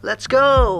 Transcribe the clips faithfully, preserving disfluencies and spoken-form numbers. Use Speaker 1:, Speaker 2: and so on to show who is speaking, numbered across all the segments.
Speaker 1: Let's go!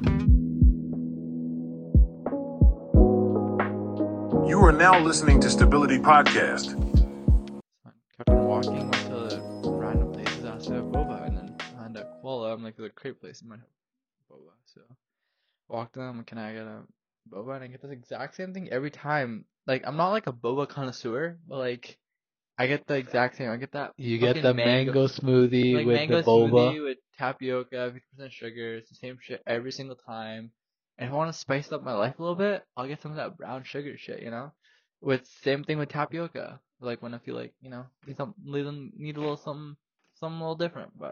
Speaker 2: You are now listening to Stability Podcast.
Speaker 3: I kept on walking, went to the random places, asked to have boba, and then I had a Kuala. I'm like, there's a crepe place in my boba. So walked in, I'm like, can I get a boba? And I get the exact same thing every time. Like, I'm not like a boba connoisseur, but like, I get the exact same. I get that.
Speaker 4: You get
Speaker 3: fucking
Speaker 4: the mango, smoothie
Speaker 3: like
Speaker 4: with
Speaker 3: mango
Speaker 4: the boba.
Speaker 3: smoothie with tapioca, fifty percent sugar. It's the same shit every single time. And if I want to spice up my life a little bit, I'll get some of that brown sugar shit, you know? With same thing with tapioca. Like when I feel like, you know, need some need a little something something a little different, but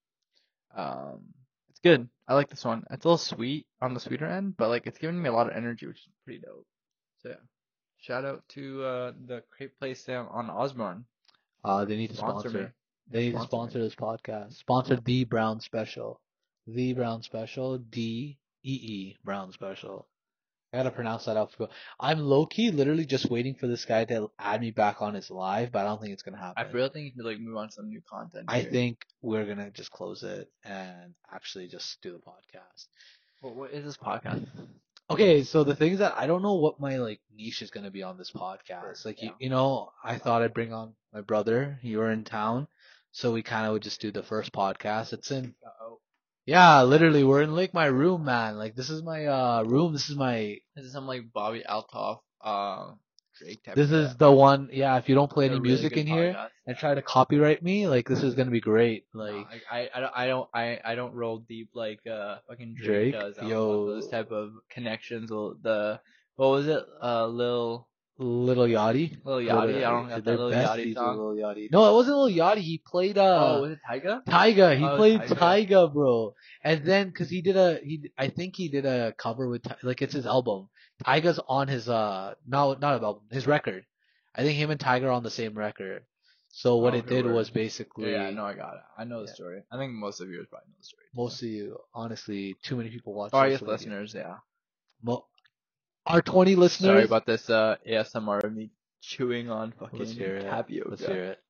Speaker 3: um it's good. I like this one. It's a little sweet on the sweeter end, but like it's giving me a lot of energy, which is pretty dope. So yeah. Shout out to uh the crepe place down on Osborne.
Speaker 4: Uh, they need to
Speaker 3: Sponsor
Speaker 4: sponsor.
Speaker 3: me.
Speaker 4: They need to
Speaker 3: Sponsor
Speaker 4: sponsor
Speaker 3: me.
Speaker 4: this podcast. Sponsor the Brown Special. The Brown Special. D E E Brown Special. I gotta pronounce that out. I'm low key literally just waiting for this guy to add me back on his live, but I don't think it's gonna happen.
Speaker 3: I really think you should like move on to some new content.
Speaker 4: I
Speaker 3: here.
Speaker 4: think we're gonna just close it and actually just do the podcast.
Speaker 3: Well, what is this podcast?
Speaker 4: Okay, so the things that I don't know what my like niche is gonna be on this podcast. Like
Speaker 3: Yeah.
Speaker 4: you, you know, I thought I'd bring on my brother. You were in town, so we kind of would just do the first podcast. It's in,
Speaker 3: Uh-oh.
Speaker 4: yeah, literally, we're in like my room, man. Like this is my uh room. This is my.
Speaker 3: This is some like Bobby Altoff, uh, Drake type.
Speaker 4: This
Speaker 3: of
Speaker 4: is
Speaker 3: shit.
Speaker 4: the one. Yeah, if you don't play
Speaker 3: They're
Speaker 4: any
Speaker 3: really
Speaker 4: music
Speaker 3: good
Speaker 4: in here
Speaker 3: podcasts.
Speaker 4: and try to copyright me, like this is gonna be great.
Speaker 3: No,
Speaker 4: Like
Speaker 3: I, I, I don't, I don't, I, I don't roll deep like uh fucking Drake,
Speaker 4: Drake,
Speaker 3: does. I don't
Speaker 4: yo.
Speaker 3: want those type of connections. Or the what was it? Uh, Lil
Speaker 4: Lil Yachty.
Speaker 3: Lil Yachty. I don't got that
Speaker 4: They're
Speaker 3: Lil
Speaker 4: besties
Speaker 3: Yachty
Speaker 4: with
Speaker 3: song.
Speaker 4: Lil Yachty. No, it wasn't Lil Yachty. He played uh.
Speaker 3: oh, was it Tyga?
Speaker 4: Tyga, he
Speaker 3: Oh,
Speaker 4: played
Speaker 3: Tyga.
Speaker 4: Tyga, bro. And then, cause he did a, he, I think he did a cover with, Ty- like it's his album. Tyga's on his, uh, no, not an album, his record. I think him and Tyga are on the same record. So what
Speaker 3: Oh,
Speaker 4: it
Speaker 3: okay,
Speaker 4: did
Speaker 3: word.
Speaker 4: was basically,
Speaker 3: Yeah, no, I got it. I know the
Speaker 4: Yeah.
Speaker 3: story. I think most of you probably know the story.
Speaker 4: most of you, honestly, too many people watch
Speaker 3: Oh, I
Speaker 4: social
Speaker 3: guess
Speaker 4: media.
Speaker 3: listeners, yeah.
Speaker 4: Mo- our twenty listeners.
Speaker 3: Sorry about this uh A S M R of me chewing on fucking
Speaker 4: Let's hear it.
Speaker 3: tapioca.
Speaker 4: Let's hear it.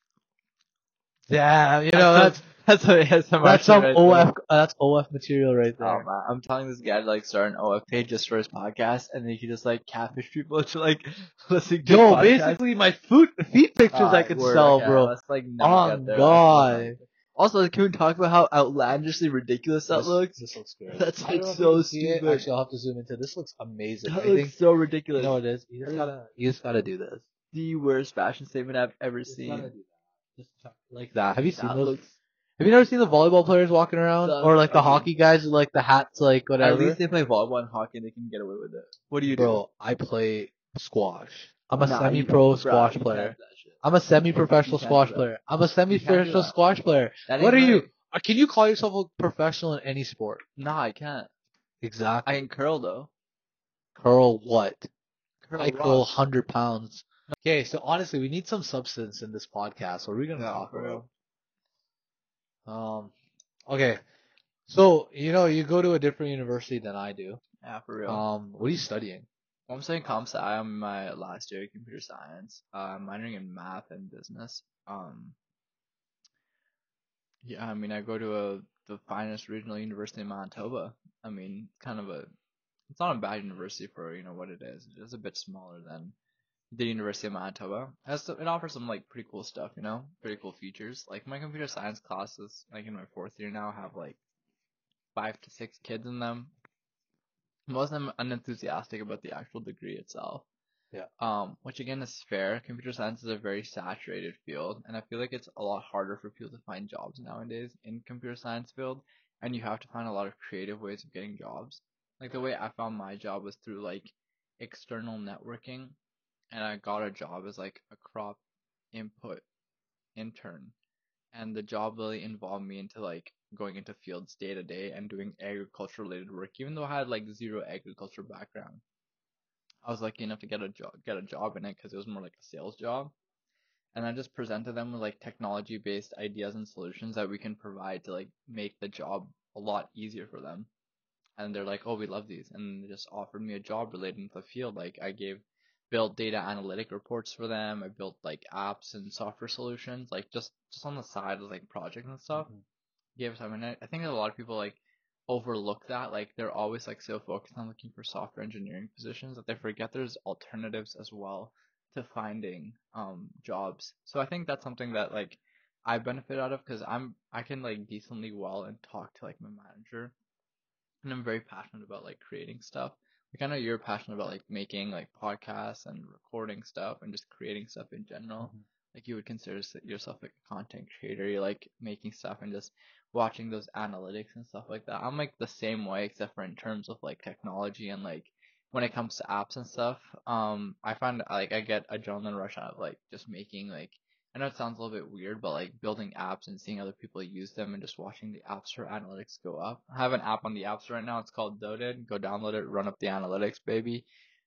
Speaker 4: Yeah, you know, that's,
Speaker 3: that's what A S M R
Speaker 4: that's
Speaker 3: shit
Speaker 4: some
Speaker 3: right
Speaker 4: O F,
Speaker 3: there.
Speaker 4: uh, that's O F material right
Speaker 3: Oh
Speaker 4: there.
Speaker 3: man, I'm telling this guy to like start an O F page just for his podcast, and then he can just like catfish people to like listen to.
Speaker 4: Yo,
Speaker 3: podcasts.
Speaker 4: basically my food, feet pictures I
Speaker 3: Alright,
Speaker 4: could
Speaker 3: word,
Speaker 4: sell,
Speaker 3: okay,
Speaker 4: bro.
Speaker 3: Let's like never
Speaker 4: Oh,
Speaker 3: get there.
Speaker 4: God.
Speaker 3: Also, can we talk about how outlandishly ridiculous that
Speaker 4: this,
Speaker 3: looks?
Speaker 4: This looks great.
Speaker 3: That's,
Speaker 4: I don't
Speaker 3: like,
Speaker 4: know if
Speaker 3: so
Speaker 4: you can see it.
Speaker 3: stupid.
Speaker 4: Actually, I'll have to zoom into this. Looks amazing.
Speaker 3: That
Speaker 4: I
Speaker 3: looks
Speaker 4: think
Speaker 3: so
Speaker 4: you
Speaker 3: ridiculous.
Speaker 4: know what it is. You just gotta, you just gotta do this.
Speaker 3: The worst fashion statement I've ever
Speaker 4: You just
Speaker 3: seen.
Speaker 4: gotta do that. Just like that. Have you seen
Speaker 3: That
Speaker 4: those?
Speaker 3: looks.
Speaker 4: Have you never seen the volleyball players walking around,
Speaker 3: That's
Speaker 4: or like the
Speaker 3: ugly.
Speaker 4: hockey guys with like the hats, like whatever?
Speaker 3: At least they play volleyball and hockey and they can get away with it. What do you do?
Speaker 4: Bro, I play squash. I'm a
Speaker 3: Nah,
Speaker 4: semi-pro
Speaker 3: you- bro,
Speaker 4: squash
Speaker 3: you
Speaker 4: player.
Speaker 3: can't do that shit.
Speaker 4: I'm a semi-professional
Speaker 3: You can't
Speaker 4: squash
Speaker 3: do that.
Speaker 4: player. I'm a
Speaker 3: do
Speaker 4: semi-professional
Speaker 3: that.
Speaker 4: squash player.
Speaker 3: That
Speaker 4: What
Speaker 3: ain't
Speaker 4: are you?
Speaker 3: right.
Speaker 4: Uh, Can you call yourself a professional in any sport?
Speaker 3: Nah, I can't.
Speaker 4: Exactly.
Speaker 3: I can curl though.
Speaker 4: curl what?
Speaker 3: Curl
Speaker 4: I curl one
Speaker 3: rocks.
Speaker 4: hundred pounds. Okay, so honestly, we need some substance in this podcast. What are we gonna
Speaker 3: Yeah,
Speaker 4: talk
Speaker 3: for
Speaker 4: about? Um, okay, so you know, you go to a different university than I do.
Speaker 3: Yeah, for real.
Speaker 4: Um, what are you studying?
Speaker 3: I'm studying comp sci. I'm in my last year of computer science. Uh, I'm minoring in math and business. Um, yeah, I mean, I go to a the finest regional university in Manitoba. I mean, kind of a, it's not a bad university for you know what it is. It is a bit smaller than the University of Manitoba. It, has some, it offers some like pretty cool stuff, you know, pretty cool features. Like my computer science classes, like in my fourth year now, have like five to six kids in them. Most of them unenthusiastic about the actual degree itself.
Speaker 4: Yeah.
Speaker 3: Um, which again is fair. Computer science is a very saturated field, and I feel like it's a lot harder for people to find jobs nowadays in computer science field, and you have to find a lot of creative ways of getting jobs. Like the way I found my job was through like external networking, and I got a job as like a crop input intern, and the job really involved me into like going into fields day to day and doing agriculture related work, even though I had like zero agriculture background. I was lucky enough to get a job, get a job in it because it was more like a sales job, and I just presented them with like technology based ideas and solutions that we can provide to like make the job a lot easier for them. And they're like, oh, we love these, and they just offered me a job related to the field. Like I gave built data analytic reports for them. I built like apps and software solutions, like just just on the side as like projects and stuff.
Speaker 4: Mhm.
Speaker 3: Gave time, and I, I think that a lot of people like overlook that. Like they're always like so focused on looking for software engineering positions that they forget there's alternatives as well to finding um jobs. So I think that's something that like I benefit out of because I'm I can like decently well and talk to like my manager, and I'm very passionate about like creating stuff. Like I know you're passionate about like making like podcasts and recording stuff and just creating stuff in general.
Speaker 4: Mhm.
Speaker 3: Like you would consider s- yourself like a content creator. You like making stuff and just watching those analytics and stuff like that. I'm like the same way except for in terms of like technology and like when it comes to apps and stuff. Um, I find like I get adrenaline rush out of like just making like I know it sounds a little bit weird, but like building apps and seeing other people use them and just watching the App Store analytics go up. I have an app on the App Store right now. It's called Doted. Go download it, run up the analytics, baby.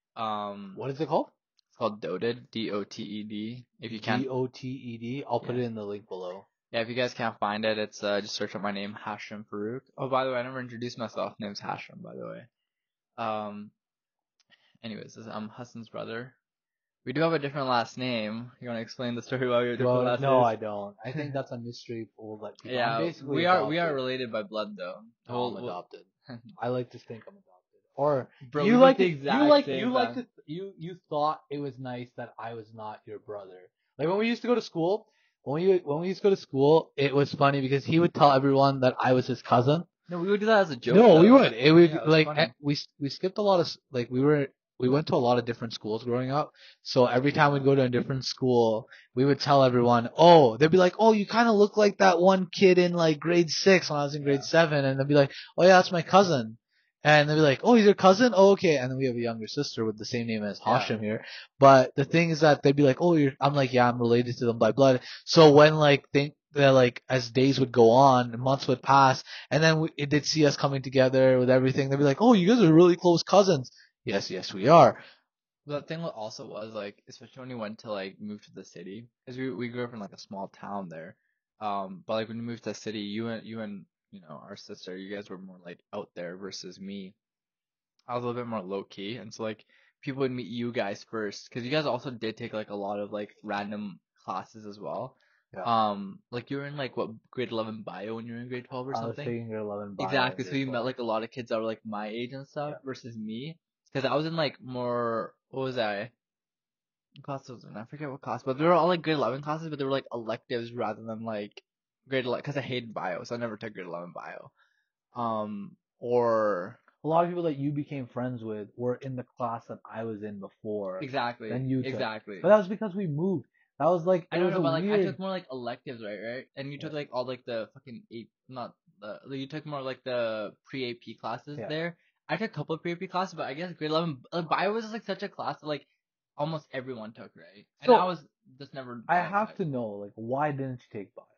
Speaker 3: Um,
Speaker 4: What is it called?
Speaker 3: it's called Doted, D O T E D. If you can't,
Speaker 4: D O T E D. I'll put
Speaker 3: yeah,
Speaker 4: it in the link below.
Speaker 3: yeah. If you guys can't find it, it's uh, just search up my name, Hashim Farouk. Oh, by the way, I never introduced myself. Name's Hashim, by the way. Um, anyways, this, I'm Hassan's brother. We do have a different last name. You want to explain the story why we have different
Speaker 4: Well,
Speaker 3: last
Speaker 4: no,
Speaker 3: names?
Speaker 4: I don't. I think that's a mystery we'll let people. I'm
Speaker 3: Yeah,
Speaker 4: basically
Speaker 3: we are we are
Speaker 4: adopted.
Speaker 3: related by blood though.
Speaker 4: No,
Speaker 3: We'll-
Speaker 4: I'm
Speaker 3: we'll-
Speaker 4: adopted. I like to think I'm adopted. Or
Speaker 3: Bro,
Speaker 4: you
Speaker 3: we
Speaker 4: like
Speaker 3: look the
Speaker 4: to, you
Speaker 3: exact
Speaker 4: like
Speaker 3: same,
Speaker 4: you like
Speaker 3: fam.
Speaker 4: to you you thought it was nice that I was not your brother. Like when we used to go to school, when we when we used to go to school, it was funny because he would tell everyone that I was his cousin.
Speaker 3: No, we would do that as a joke.
Speaker 4: No, we
Speaker 3: though.
Speaker 4: would. It would
Speaker 3: Yeah, it was
Speaker 4: like
Speaker 3: funny.
Speaker 4: eh, we we skipped a lot of s- like we were we went to a lot of different schools growing up. So every time we'd go to a different school, we would tell everyone, "Oh, they'd be like, "Oh, you kind of look like that one kid in like grade six when I was in grade
Speaker 3: Yeah.
Speaker 4: seven," and they'd be like, "Oh yeah, that's my cousin." And they'd be like, "Oh, he's your cousin? Oh, okay." And then we have a younger sister with the same name as
Speaker 3: Yeah.
Speaker 4: Hashim here. But the thing is that they'd be like, "Oh, you're," I'm like, "Yeah, I'm related to them by blood." So when like they, they're like, as days would go on, months would pass, and then we, they'd see us coming together with everything, they'd be like, "Oh, you guys are really close cousins." Yes, yes, we are.
Speaker 3: But the thing also was like, especially when we went to like move to the city, because we we grew up in like a small town there. Um, but like when we moved to the city, you and you and you know our sister, you guys were more like out there versus me. I was a little bit more low key, and so like people would meet you guys first, because you guys also did take like a lot of like random classes as well.
Speaker 4: Yeah.
Speaker 3: Um, like you were in like what grade eleven bio when you were in grade twelve or
Speaker 4: I was
Speaker 3: something.
Speaker 4: taking grade eleven bio.
Speaker 3: Exactly.
Speaker 4: in
Speaker 3: So you
Speaker 4: grade
Speaker 3: met
Speaker 4: twelve.
Speaker 3: like a lot of kids that were like my age and stuff
Speaker 4: Yeah.
Speaker 3: versus me, because I was in like more what was I? What class was I in? I forget what class, but they were all like grade eleven classes, but they were like electives rather than like grade eleven, because I hated bio, so I never took grade eleven bio. Um, or
Speaker 4: A lot of people that you became friends with were in the class that I was in before.
Speaker 3: exactly,
Speaker 4: Then you took.
Speaker 3: exactly.
Speaker 4: But that was because we moved. That was like,
Speaker 3: I
Speaker 4: it
Speaker 3: don't
Speaker 4: was
Speaker 3: know,
Speaker 4: a
Speaker 3: but like I
Speaker 4: weird.
Speaker 3: took more like electives, right? Right? And you took
Speaker 4: Yeah.
Speaker 3: like all like the fucking eight, not the like, you took more like the pre-A P classes
Speaker 4: Yeah.
Speaker 3: there. I took a couple of pre-A P classes, but I guess grade eleven, like bio was just like such a class that like almost everyone took, right? And
Speaker 4: So,
Speaker 3: I was just never.
Speaker 4: I
Speaker 3: gone
Speaker 4: have
Speaker 3: back.
Speaker 4: to know, like, why didn't you take bio?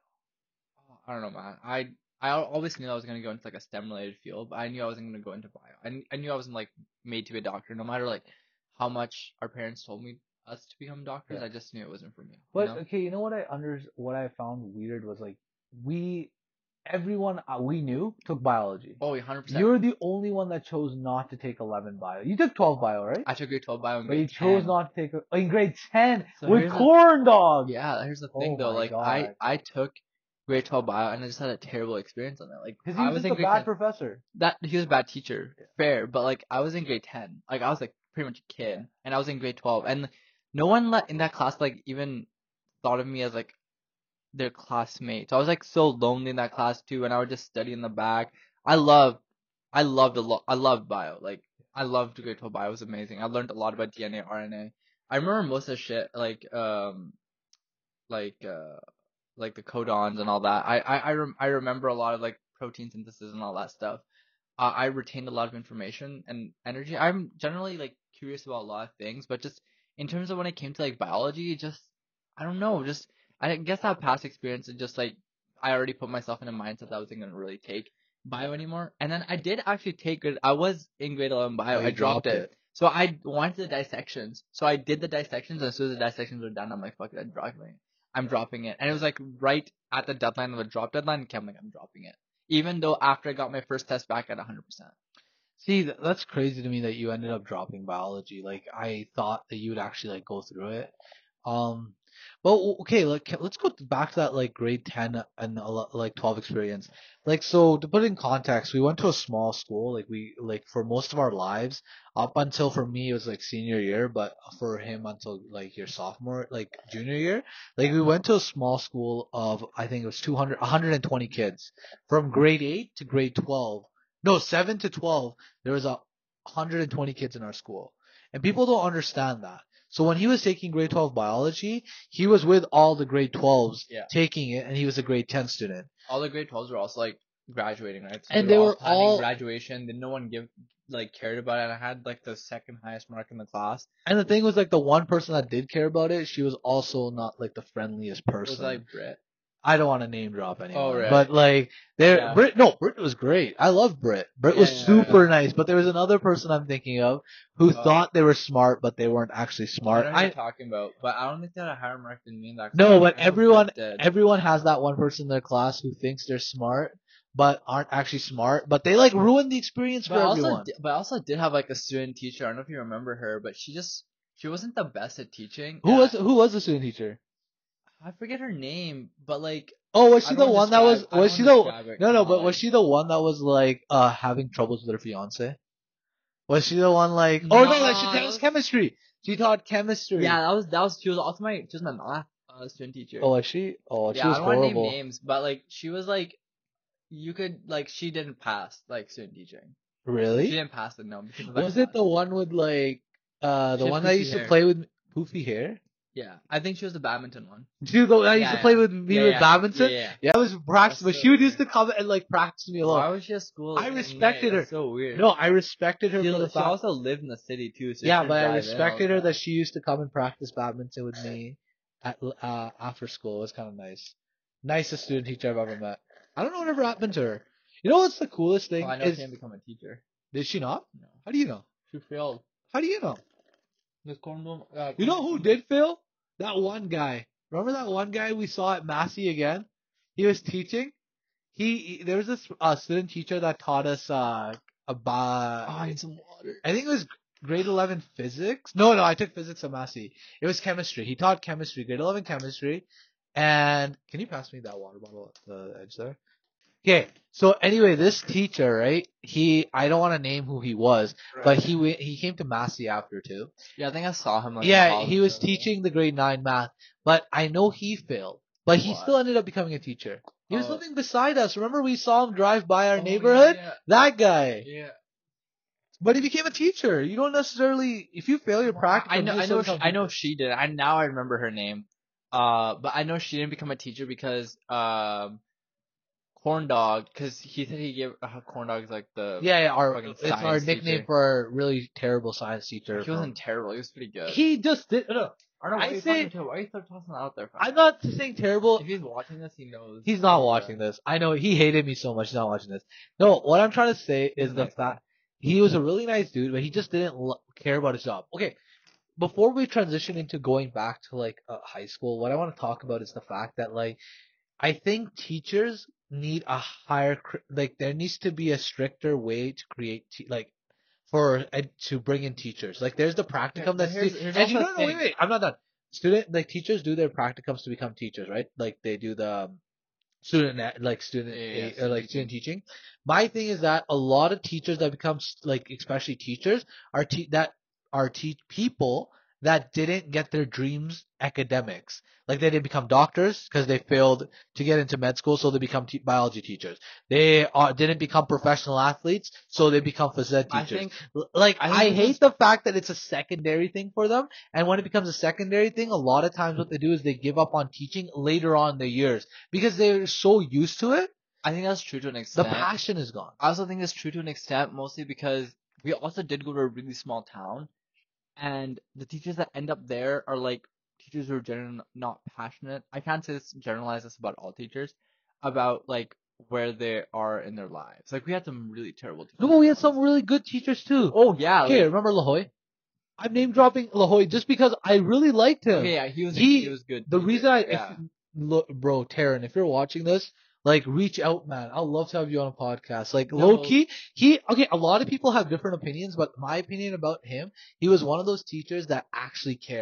Speaker 3: I don't know, man. I I al- always knew I was gonna go into like a STEM related field, but I knew I wasn't gonna go into bio. I, kn- I knew I wasn't like made to be a doctor, no matter like how much our parents told me us to become doctors.
Speaker 4: Yeah.
Speaker 3: I just knew it wasn't for me. You
Speaker 4: But
Speaker 3: know?
Speaker 4: okay, you know what I under what I found weird was like we everyone uh, we knew took biology.
Speaker 3: Oh, one hundred percent.
Speaker 4: You're the only one that chose not to take eleven bio. You took twelve bio, right?
Speaker 3: I took grade twelve bio and
Speaker 4: But you
Speaker 3: grade
Speaker 4: chose
Speaker 3: ten.
Speaker 4: not to take a, in grade ten
Speaker 3: So
Speaker 4: with
Speaker 3: here's the-
Speaker 4: corn dog.
Speaker 3: Yeah, here's the thing
Speaker 4: Oh
Speaker 3: though.
Speaker 4: my
Speaker 3: Like
Speaker 4: God.
Speaker 3: I I took grade twelve bio and I just had a terrible experience on it. Like
Speaker 4: Because
Speaker 3: I
Speaker 4: he was
Speaker 3: was
Speaker 4: just
Speaker 3: in
Speaker 4: a
Speaker 3: grade
Speaker 4: bad
Speaker 3: ten.
Speaker 4: professor.
Speaker 3: That he was a bad teacher,
Speaker 4: Yeah.
Speaker 3: fair, but like I was in grade ten, like I was like pretty much a kid,
Speaker 4: Yeah.
Speaker 3: and I was in grade twelve, and no one let in that class like even thought of me as like their classmate. So I was like so lonely in that class too, and I would just study in the back. I love, I loved a lot. I loved bio. Like I loved grade twelve bio. It was amazing. I learned a lot about D N A, R N A. I remember most of the shit like um like uh like the codons and all that. I I I, rem- I remember a lot of like protein synthesis and all that stuff. Uh, I retained a lot of information and energy. I'm generally like curious about a lot of things, but just in terms of when it came to like biology, it just I don't know, just I guess that past experience and just like I already put myself in a mindset that I wasn't gonna really take bio anymore. And then I did actually take it. I was in grade eleven bio.
Speaker 4: Oh, you
Speaker 3: I dropped,
Speaker 4: dropped
Speaker 3: it.
Speaker 4: it.
Speaker 3: So I wanted the dissections. So I did the dissections, and as soon as the dissections were done, I'm like, fuck it, I'm dropping it. I'm dropping it. And it was like right at the deadline of the drop deadline, and I'm like, I'm dropping it. Even though after I got my first test back at one hundred percent.
Speaker 4: See, th- that's crazy to me that you ended up dropping biology. Like I thought that you would actually like go through it. Um, Well, okay, like ca- let's go back to that like grade ten and ele- like twelve experience. Like so to put it in context, we went to a small school, like we like for most of our lives up until for me it was like senior year, but for him until like your sophomore, like junior year. Like we went to a small school of I think it was two hundred one hundred twenty kids from grade eight to grade twelve. No, seven to twelve, there was a one hundred twenty kids in our school. And people don't understand that. So when he was taking grade twelve biology, he was with all the grade twelves
Speaker 3: Yeah.
Speaker 4: taking it, and he was a grade ten student.
Speaker 3: All the grade twelves were also like graduating, right? So
Speaker 4: And
Speaker 3: they
Speaker 4: they
Speaker 3: were
Speaker 4: were
Speaker 3: all planning
Speaker 4: all-
Speaker 3: graduation. Then no one give like cared about it. And I had like the second highest mark in the class.
Speaker 4: And the thing was, like, the one person that did care about it, she was also not, like, the friendliest
Speaker 3: It
Speaker 4: person.
Speaker 3: was like Brit.
Speaker 4: I don't want to name drop anyone.
Speaker 3: Oh, right.
Speaker 4: But, like, there,
Speaker 3: Yeah.
Speaker 4: Brit, no, Brit was great. I love Brit. Brit was
Speaker 3: Yeah, yeah,
Speaker 4: super
Speaker 3: yeah.
Speaker 4: nice, but there was another person I'm thinking of who
Speaker 3: Oh.
Speaker 4: thought they were smart, but they weren't actually smart.
Speaker 3: I know what
Speaker 4: I,
Speaker 3: you're talking about, but I don't think they had a higher mark than me in that class.
Speaker 4: No, but
Speaker 3: I know
Speaker 4: everyone,
Speaker 3: Brit did.
Speaker 4: everyone has that one person in their class who thinks they're smart, but aren't actually smart. But they like ruin the experience for
Speaker 3: But I also,
Speaker 4: everyone.
Speaker 3: di- but I also did have like a student teacher. I don't know if you remember her, but she just she wasn't the best at teaching.
Speaker 4: Who
Speaker 3: and
Speaker 4: was
Speaker 3: I,
Speaker 4: who was the student teacher?
Speaker 3: I forget her name, but like
Speaker 4: Oh, was
Speaker 3: I
Speaker 4: she
Speaker 3: don't
Speaker 4: the
Speaker 3: wanna
Speaker 4: one that was?
Speaker 3: describe- I
Speaker 4: Was
Speaker 3: don't
Speaker 4: she
Speaker 3: wanna
Speaker 4: the?
Speaker 3: describe it,
Speaker 4: No, no,
Speaker 3: come
Speaker 4: but
Speaker 3: on.
Speaker 4: was she the one that was like uh having troubles with her fiance? Was she the one like? Oh no,
Speaker 3: No,
Speaker 4: that she that
Speaker 3: that
Speaker 4: was
Speaker 3: was-
Speaker 4: chemistry. She taught chemistry.
Speaker 3: yeah, that was that was she was also my she was my math uh, student teacher.
Speaker 4: Oh, was she? Oh, she
Speaker 3: yeah,
Speaker 4: was
Speaker 3: I don't want to name
Speaker 4: horrible.
Speaker 3: names, but like she was like you could like she didn't pass like student teaching. She
Speaker 4: Really?
Speaker 3: didn't pass it no. Because of that
Speaker 4: Was it
Speaker 3: class.
Speaker 4: the one with like uh the
Speaker 3: She had
Speaker 4: one that
Speaker 3: poofy
Speaker 4: used to
Speaker 3: hair.
Speaker 4: play with poofy hair?
Speaker 3: Yeah, I think she was the badminton one.
Speaker 4: She was the one that used
Speaker 3: Yeah,
Speaker 4: to play
Speaker 3: yeah.
Speaker 4: with me
Speaker 3: Yeah,
Speaker 4: with
Speaker 3: yeah.
Speaker 4: badminton.
Speaker 3: Yeah, yeah.
Speaker 4: Yeah, it was practice,
Speaker 3: That's
Speaker 4: but
Speaker 3: so
Speaker 4: she would used to
Speaker 3: weird.
Speaker 4: come and like practice me alone.
Speaker 3: Why was she at school?
Speaker 4: I
Speaker 3: at
Speaker 4: respected
Speaker 3: night?
Speaker 4: her.
Speaker 3: That's so weird.
Speaker 4: No, I respected her
Speaker 3: she,
Speaker 4: for the
Speaker 3: she
Speaker 4: fact.
Speaker 3: also lived in the city too. So
Speaker 4: Yeah,
Speaker 3: she
Speaker 4: but I
Speaker 3: drive in all
Speaker 4: respected
Speaker 3: the
Speaker 4: her that
Speaker 3: time.
Speaker 4: she used to come and practice badminton with me at uh after school. It was kind of nice. Nicest student teacher I've ever met. I don't know whatever happened to her. You know what's the coolest thing
Speaker 3: Oh, I know
Speaker 4: is
Speaker 3: she didn't become a teacher.
Speaker 4: did she not?
Speaker 3: No,
Speaker 4: How do you know?
Speaker 3: she failed.
Speaker 4: How do you know?
Speaker 3: Miss Cornwall. Uh,
Speaker 4: You know who did fail? That one guy. Remember that one guy we saw at Massey again? He was teaching. He, he there was this uh, student teacher that taught us uh about
Speaker 3: Oh, I need some water.
Speaker 4: I think it was grade eleven physics. No, no, I took physics at Massey. It was chemistry. He taught chemistry, grade eleven chemistry. And can you pass me that water bottle at the edge there? Okay. So anyway, this teacher, right? He, I don't want to name who he was, but he went, he came to Massey after too.
Speaker 3: Yeah, I think I saw him. Like, in
Speaker 4: Yeah,
Speaker 3: college
Speaker 4: he was
Speaker 3: or something.
Speaker 4: teaching the grade nine math, but I know he failed. But he
Speaker 3: Why?
Speaker 4: still ended up becoming a teacher. He was
Speaker 3: Oh.
Speaker 4: living beside us. Remember we saw him drive by our
Speaker 3: Oh,
Speaker 4: neighborhood?
Speaker 3: Yeah,
Speaker 4: That guy.
Speaker 3: yeah.
Speaker 4: But he became a teacher. You don't necessarily, if you fail your practice,
Speaker 3: I know. I know. She, I know she did. I now I remember her name. Uh, but I know she didn't become a teacher because um, corn dog. Because he said he gave uh, corn dog is like the
Speaker 4: Yeah, yeah. Our,
Speaker 3: fucking
Speaker 4: it's our
Speaker 3: science
Speaker 4: nickname
Speaker 3: teacher.
Speaker 4: for our really terrible science teacher.
Speaker 3: He
Speaker 4: from-
Speaker 3: wasn't terrible. He was pretty good.
Speaker 4: He just did. No,
Speaker 3: I don't know.
Speaker 4: I
Speaker 3: Why are you
Speaker 4: say-
Speaker 3: talking to? Why are you start tossing that out there? For?
Speaker 4: I'm not saying terrible.
Speaker 3: If he's watching this, he knows.
Speaker 4: He's not
Speaker 3: Yeah.
Speaker 4: watching this. I know he hated me so much. He's not watching this. No, what I'm trying to say
Speaker 3: He's
Speaker 4: is
Speaker 3: a
Speaker 4: the
Speaker 3: nice
Speaker 4: fact he was a really nice dude, but he just didn't lo- care about his job. Okay, before we transition into going back to like uh, high school, what I want to talk about is the fact that like I think teachers need a higher cr- like there needs to be a stricter way to create te- like for ed- to bring in teachers. Like there's the practicum
Speaker 3: but
Speaker 4: that's
Speaker 3: here's- here's
Speaker 4: and you
Speaker 3: also
Speaker 4: don't
Speaker 3: the
Speaker 4: know. Wait,
Speaker 3: thing.
Speaker 4: wait, I'm not done. Student like teachers do their practicums to become teachers, right? Like they do the um, student net- like student
Speaker 3: Yeah, yeah,
Speaker 4: a- or
Speaker 3: student
Speaker 4: like student teaching. My thing is that a lot of teachers that become s- like especially teachers are te- that are teach people that didn't get their dreams academics. Like they didn't become doctors because they failed to get into med school, so they become te- biology teachers. They are, didn't become professional athletes, so they become phys ed
Speaker 3: I
Speaker 4: teachers.
Speaker 3: think.
Speaker 4: L- Like
Speaker 3: I think
Speaker 4: I
Speaker 3: this
Speaker 4: hate
Speaker 3: is-
Speaker 4: the fact that it's a secondary thing for them, and when it becomes a secondary thing, a lot of times what they do is they give up on teaching later on in the years because they're so used to it.
Speaker 3: I think that's true to an
Speaker 4: The
Speaker 3: extent.
Speaker 4: passion is gone.
Speaker 3: I also think it's true to an extent, mostly because we also did go to a really small town, and the teachers that end up there are like teachers who are generally not passionate. I can't say this, generalize this about all teachers, about like where they are in their lives. Like we had some really terrible teachers.
Speaker 4: No, but we had some really good teachers too.
Speaker 3: Oh yeah.
Speaker 4: Okay,
Speaker 3: Like,
Speaker 4: remember La Hoy? I'm name dropping La Hoy just because I really liked him.
Speaker 3: okay, yeah, he was
Speaker 4: He-
Speaker 3: he, was good.
Speaker 4: The
Speaker 3: teacher,
Speaker 4: reason I,
Speaker 3: yeah.
Speaker 4: if, look, bro, Taryn, if you're watching this, like, reach out, man. I'd love to have you on a podcast. Like,
Speaker 3: No.
Speaker 4: low key, he, okay, a lot of people have different opinions, but my opinion about him, he was one of those teachers that actually cared.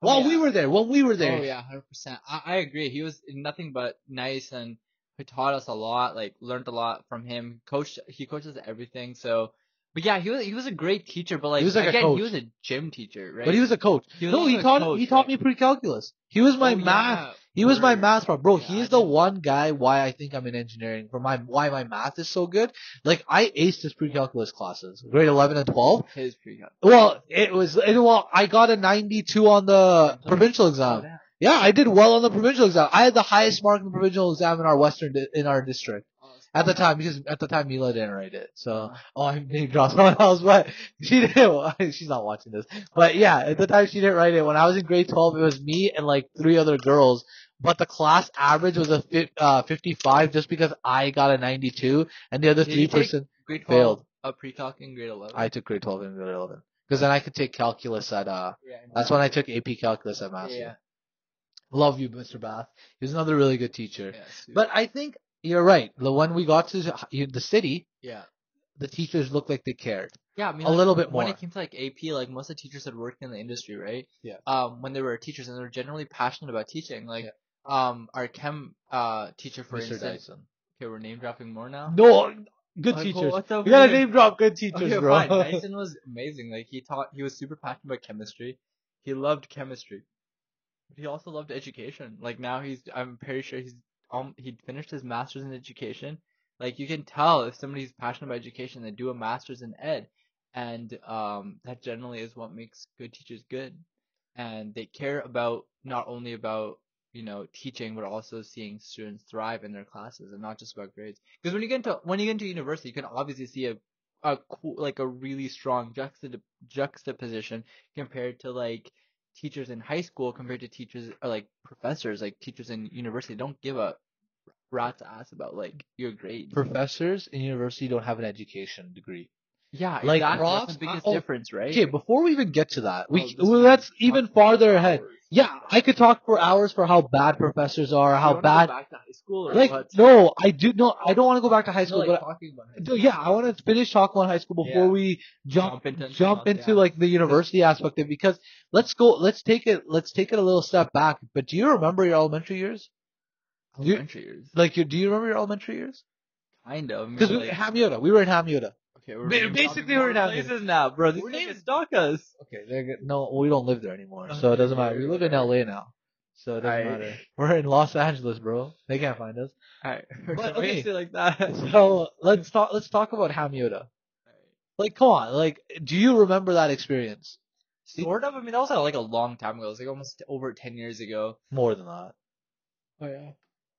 Speaker 4: While
Speaker 3: yeah.
Speaker 4: we were there, when we were there.
Speaker 3: Oh yeah, hundred percent. I I agree. He was nothing but nice, and he taught us a lot. Like learned a lot from him. Coached. He coached us everything. So, but yeah, he was he was a great teacher. But like,
Speaker 4: He was like a
Speaker 3: again,
Speaker 4: coach.
Speaker 3: he was a gym teacher, right?
Speaker 4: But he was a coach.
Speaker 3: He was
Speaker 4: No,
Speaker 3: also
Speaker 4: he
Speaker 3: a
Speaker 4: taught
Speaker 3: coach,
Speaker 4: he taught
Speaker 3: right?
Speaker 4: me pre-calculus. He was my
Speaker 3: Oh,
Speaker 4: math.
Speaker 3: yeah,
Speaker 4: He was my
Speaker 3: word.
Speaker 4: math prof, bro.
Speaker 3: Yeah,
Speaker 4: He's
Speaker 3: I
Speaker 4: the
Speaker 3: didn't-
Speaker 4: one guy why I think I'm in engineering. For my why my math is so good. Like I aced his pre-calculus classes, grade eleven and twelve.
Speaker 3: His pre-cal.
Speaker 4: Well, it was it, well, I got a ninety-two on the provincial
Speaker 3: Oh,
Speaker 4: exam.
Speaker 3: damn.
Speaker 4: Yeah, I did well on the provincial exam. I had the highest mark in the provincial exam in our western di- in our district at the time, because at the time Mila didn't write it. So, oh, I name dropped someone else, but she didn't. She's not watching this. But yeah, at the time she didn't write it. When I was in grade twelve, it was me and like three other girls. But the class average was a fi- uh, fifty-five, just because I got a ninety-two and the other
Speaker 3: Did
Speaker 4: three
Speaker 3: you take
Speaker 4: person
Speaker 3: grade
Speaker 4: failed.
Speaker 3: twelve a pre-calc in grade eleven?
Speaker 4: I took grade twelve and grade eleven because then I could take calculus at uh.
Speaker 3: Yeah,
Speaker 4: That's when I took A P calculus at Massey.
Speaker 3: Yeah.
Speaker 4: Love you, Mister Bath. He was another really good teacher.
Speaker 3: Yeah, super.
Speaker 4: But I think you're right. The- When we got to the city,
Speaker 3: yeah.
Speaker 4: the teachers looked like they cared.
Speaker 3: Yeah, I mean,
Speaker 4: A
Speaker 3: like,
Speaker 4: little bit
Speaker 3: when
Speaker 4: more.
Speaker 3: it came to like A P, like most of the teachers had worked in the industry, right?
Speaker 4: Yeah.
Speaker 3: Um, when they were teachers, and they were generally passionate about teaching. Like, um, our chem uh teacher, for
Speaker 4: Mister
Speaker 3: instance.
Speaker 4: Dyson.
Speaker 3: Okay, we're name dropping more now.
Speaker 4: No, good
Speaker 3: Like,
Speaker 4: teachers.
Speaker 3: what's up
Speaker 4: We gotta
Speaker 3: with you?
Speaker 4: name drop good teachers,
Speaker 3: Okay,
Speaker 4: bro.
Speaker 3: fine. Dyson was amazing. Like he taught, he was super passionate about chemistry. He loved chemistry. But he also loved education. Like now he's, I'm pretty sure he's, um, he finished his master's in education. Like you can tell if somebody's passionate about education, they do a master's in ed, and um, that generally is what makes good teachers good. And they care about not only about you know teaching, but also seeing students thrive in their classes, and not just about grades. Because when you get into when you get into university, you can obviously see a a cool, like a really strong juxta- juxtaposition compared to like teachers in high school compared to teachers or like professors, like teachers in university don't give a rat's ass about like your grades.
Speaker 4: Professors in university don't have an education degree.
Speaker 3: Yeah,
Speaker 4: Like
Speaker 3: exactly.
Speaker 4: profs,
Speaker 3: That's the biggest
Speaker 4: I- oh,
Speaker 3: difference, right?
Speaker 4: Okay, before we even get to that, we
Speaker 3: Oh, this
Speaker 4: well,
Speaker 3: is-
Speaker 4: let's
Speaker 3: talk
Speaker 4: even
Speaker 3: for
Speaker 4: farther ahead.
Speaker 3: hours.
Speaker 4: Yeah, I could talk for hours for how bad professors are,
Speaker 3: You
Speaker 4: how
Speaker 3: wanna go
Speaker 4: bad.
Speaker 3: back to high school or
Speaker 4: Like
Speaker 3: what?
Speaker 4: no, I do no, I don't want to go back to high
Speaker 3: No,
Speaker 4: school,
Speaker 3: like
Speaker 4: but
Speaker 3: talking about high
Speaker 4: No,
Speaker 3: school.
Speaker 4: yeah, I want to finish talking about high school before
Speaker 3: Yeah.
Speaker 4: we jump
Speaker 3: Jump into
Speaker 4: jump
Speaker 3: something
Speaker 4: into
Speaker 3: else,
Speaker 4: like the university aspect of it, because let's go let's take it let's take it a little step back. But do you remember your elementary years?
Speaker 3: yeah.
Speaker 4: you-
Speaker 3: Elementary years.
Speaker 4: Like your, do you remember your elementary years?
Speaker 3: Kind of. I mean,
Speaker 4: Because
Speaker 3: like,
Speaker 4: Hamiota, we were in Hamiota.
Speaker 3: okay, we're
Speaker 4: ba-
Speaker 3: naming
Speaker 4: basically
Speaker 3: dropping
Speaker 4: we're
Speaker 3: more
Speaker 4: not-
Speaker 3: places now, bro. These
Speaker 4: We're
Speaker 3: guys
Speaker 4: naming-
Speaker 3: can stalk us.
Speaker 4: Okay, they're good. No, we don't live there anymore, so it doesn't matter. We live in
Speaker 3: Whatever.
Speaker 4: L A now, so it doesn't
Speaker 3: Aight.
Speaker 4: matter. We're in Los Angeles, bro. They can't find us.
Speaker 3: Alright,
Speaker 4: But,
Speaker 3: okay.
Speaker 4: okay.
Speaker 3: Say like that.
Speaker 4: So let's talk. Let's talk about Hamiota. Like, come on. Like, do you remember that experience?
Speaker 3: Sort of. I mean, that was like a long time ago. It was like almost over ten years ago.
Speaker 4: More than that.
Speaker 3: Oh yeah.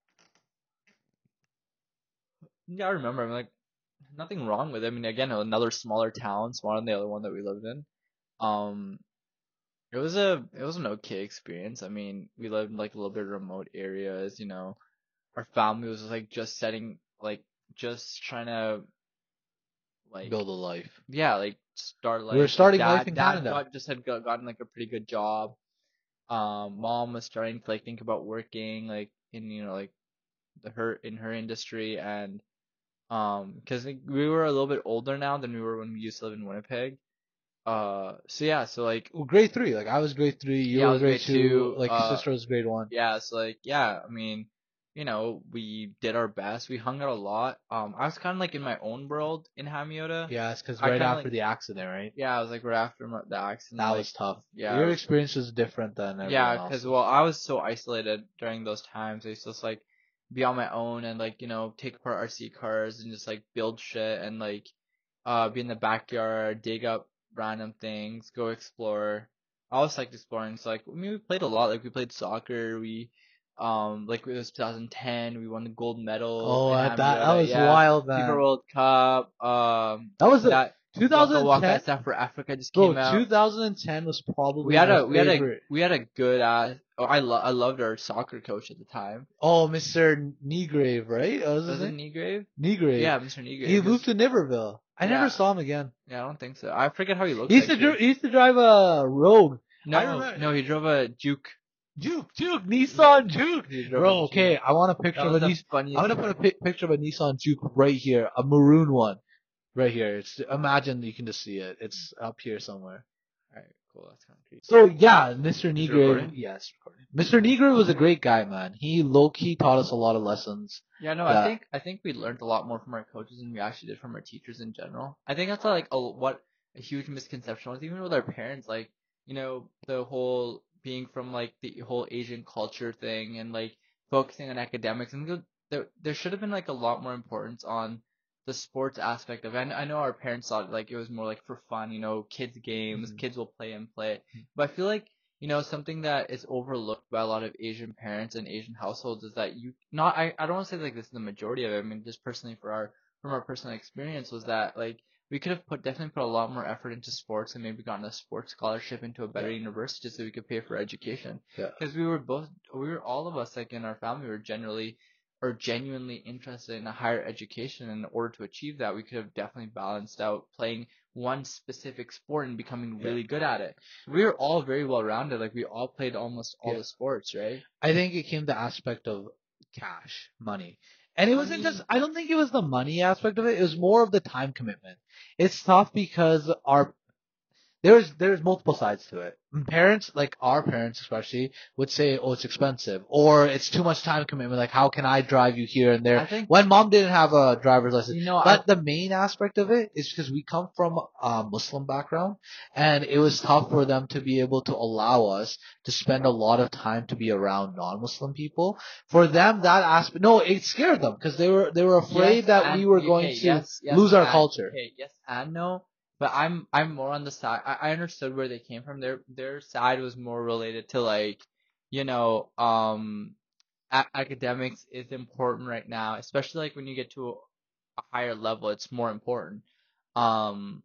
Speaker 3: Yeah, I remember. I'm like, nothing wrong with it. I mean, again, another smaller town, smaller than the other one that we lived in. Um, it was a it was an okay experience. I mean, we lived in like a little bit remote areas. You know, our family was like just setting like just trying to like
Speaker 4: Build a life.
Speaker 3: yeah, like start like
Speaker 4: were starting
Speaker 3: dad,
Speaker 4: life in
Speaker 3: dad
Speaker 4: Canada.
Speaker 3: Got, just had got, gotten like a pretty good job. Um, mom was starting to like think about working like in you know like the her in her industry, and um because we were a little bit older now than we were when we used to live in Winnipeg. Uh, so yeah, so like
Speaker 4: Well, grade three. Like, I was grade three. You
Speaker 3: Yeah, I
Speaker 4: were
Speaker 3: was
Speaker 4: grade,
Speaker 3: grade
Speaker 4: two.
Speaker 3: two,
Speaker 4: Like, your
Speaker 3: uh,
Speaker 4: sister was grade one.
Speaker 3: yeah, so like yeah, I mean, you know, we did our best. We hung out a lot. Um, I was kind of like in my own world in Hamiota.
Speaker 4: Yeah, it's because
Speaker 3: I
Speaker 4: right
Speaker 3: kinda,
Speaker 4: after
Speaker 3: like-
Speaker 4: the accident, right?
Speaker 3: Yeah, I was like right after my- the accident.
Speaker 4: That
Speaker 3: like,
Speaker 4: was tough.
Speaker 3: yeah.
Speaker 4: Your experience was different than everyone
Speaker 3: Yeah,
Speaker 4: else.
Speaker 3: because well, I was so isolated during those times. I used to just like be on my own and like you know take apart R C cars and just like build shit and like uh be in the backyard, dig up random things, go explore. I always liked exploring. So like I mean, we played a lot. Like we played soccer. We um like it was twenty ten. We won the gold medal.
Speaker 4: Oh,
Speaker 3: in
Speaker 4: that, that
Speaker 3: Hamiota,
Speaker 4: was
Speaker 3: yeah.
Speaker 4: wild,
Speaker 3: FIFA
Speaker 4: man.
Speaker 3: World Cup. Um,
Speaker 4: That was the
Speaker 3: that
Speaker 4: twenty
Speaker 3: Waka
Speaker 4: ten.
Speaker 3: Waka Stuff for Africa just
Speaker 4: Bro,
Speaker 3: came out.
Speaker 4: twenty ten was probably
Speaker 3: We had
Speaker 4: my
Speaker 3: a we had a
Speaker 4: favorite.
Speaker 3: we had a good ass. Oh, I lo- I loved our soccer coach at the time.
Speaker 4: Oh, Mister Negrave, right? What was his
Speaker 3: Was it
Speaker 4: name?
Speaker 3: Negrave?
Speaker 4: Negrave.
Speaker 3: Yeah, Mister Negrave.
Speaker 4: He
Speaker 3: was-
Speaker 4: moved to Niverville. I never
Speaker 3: Yeah.
Speaker 4: saw him again.
Speaker 3: Yeah, I don't think so. I forget how he looked.
Speaker 4: He used to
Speaker 3: actually.
Speaker 4: dri- he used to drive a Rogue.
Speaker 3: No,
Speaker 4: I remember-
Speaker 3: no, he drove a Juke.
Speaker 4: Juke, Juke, Nissan Juke.
Speaker 3: He drove
Speaker 4: Bro,
Speaker 3: a
Speaker 4: okay,
Speaker 3: Juke.
Speaker 4: I want a picture
Speaker 3: That
Speaker 4: of
Speaker 3: was
Speaker 4: a
Speaker 3: the
Speaker 4: Nissan.
Speaker 3: funniest.
Speaker 4: I'm gonna put a pi- picture of a Nissan Juke right here, a maroon one, right here. It's imagine you can just see it. It's up here somewhere.
Speaker 3: Alright, cool. That's kind of creepy.
Speaker 4: So yeah, Mister
Speaker 3: Is it
Speaker 4: Negre,
Speaker 3: recording?
Speaker 4: yes, recording. Mister Negre was a great guy, man. He low key taught us a lot of lessons.
Speaker 3: Yeah, no, I
Speaker 4: That
Speaker 3: think I think we learned a lot more from our coaches than we actually did from our teachers in general. I think that's like a what a huge misconception was, even with our parents. Like, you know, the whole being from like the whole Asian culture thing and like focusing on academics, and there there there should have been like a lot more importance on the sports aspect of it. And I know our parents thought like it was more like for fun, you know, kids games,
Speaker 4: Mhm.
Speaker 3: kids will play and play. But I feel like you know, something that is overlooked by a lot of Asian parents and Asian households is that you not I, I don't want to say like this is the majority of it. I mean, just personally for our from our personal experience was that like we could have put definitely put a lot more effort into sports and maybe gotten a sports scholarship into a better
Speaker 4: Yeah.
Speaker 3: university just so we could pay for education.
Speaker 4: Yeah.
Speaker 3: Because we were both we were all of us like in our family were generally or genuinely interested in a higher education. And in order to achieve that, we could have definitely balanced out playing one specific sport and becoming
Speaker 4: Yeah.
Speaker 3: really good at it. We were all very well rounded. Like we all played almost all
Speaker 4: Yeah.
Speaker 3: the sports, right?
Speaker 4: I think it came the aspect of cash, money. And it
Speaker 3: I
Speaker 4: wasn't
Speaker 3: mean,
Speaker 4: just, I don't think it was the money aspect of it. It was more of the time commitment. It's tough because our there's there's multiple sides to it. Parents, like our parents especially, would say, "Oh, it's expensive," or "It's too much time commitment." Like, how can I drive you here and there?
Speaker 3: I think
Speaker 4: When mom didn't have a driver's license,
Speaker 3: you know I
Speaker 4: but the main aspect of it is because we come from a Muslim background, and it was tough for them to be able to allow us to spend a lot of time to be around non-Muslim people. For them, that aspect, no, it scared them because they were they were afraid
Speaker 3: yes
Speaker 4: that we
Speaker 3: and
Speaker 4: were going
Speaker 3: okay,
Speaker 4: to
Speaker 3: yes, yes
Speaker 4: lose our
Speaker 3: and
Speaker 4: culture.
Speaker 3: okay, yes and no. But I'm I'm more on the side. I, I understood where they came from. Their their side was more related to like, you know, um, a- academics is important right now, especially like when you get to a, a higher level, it's more important. Um,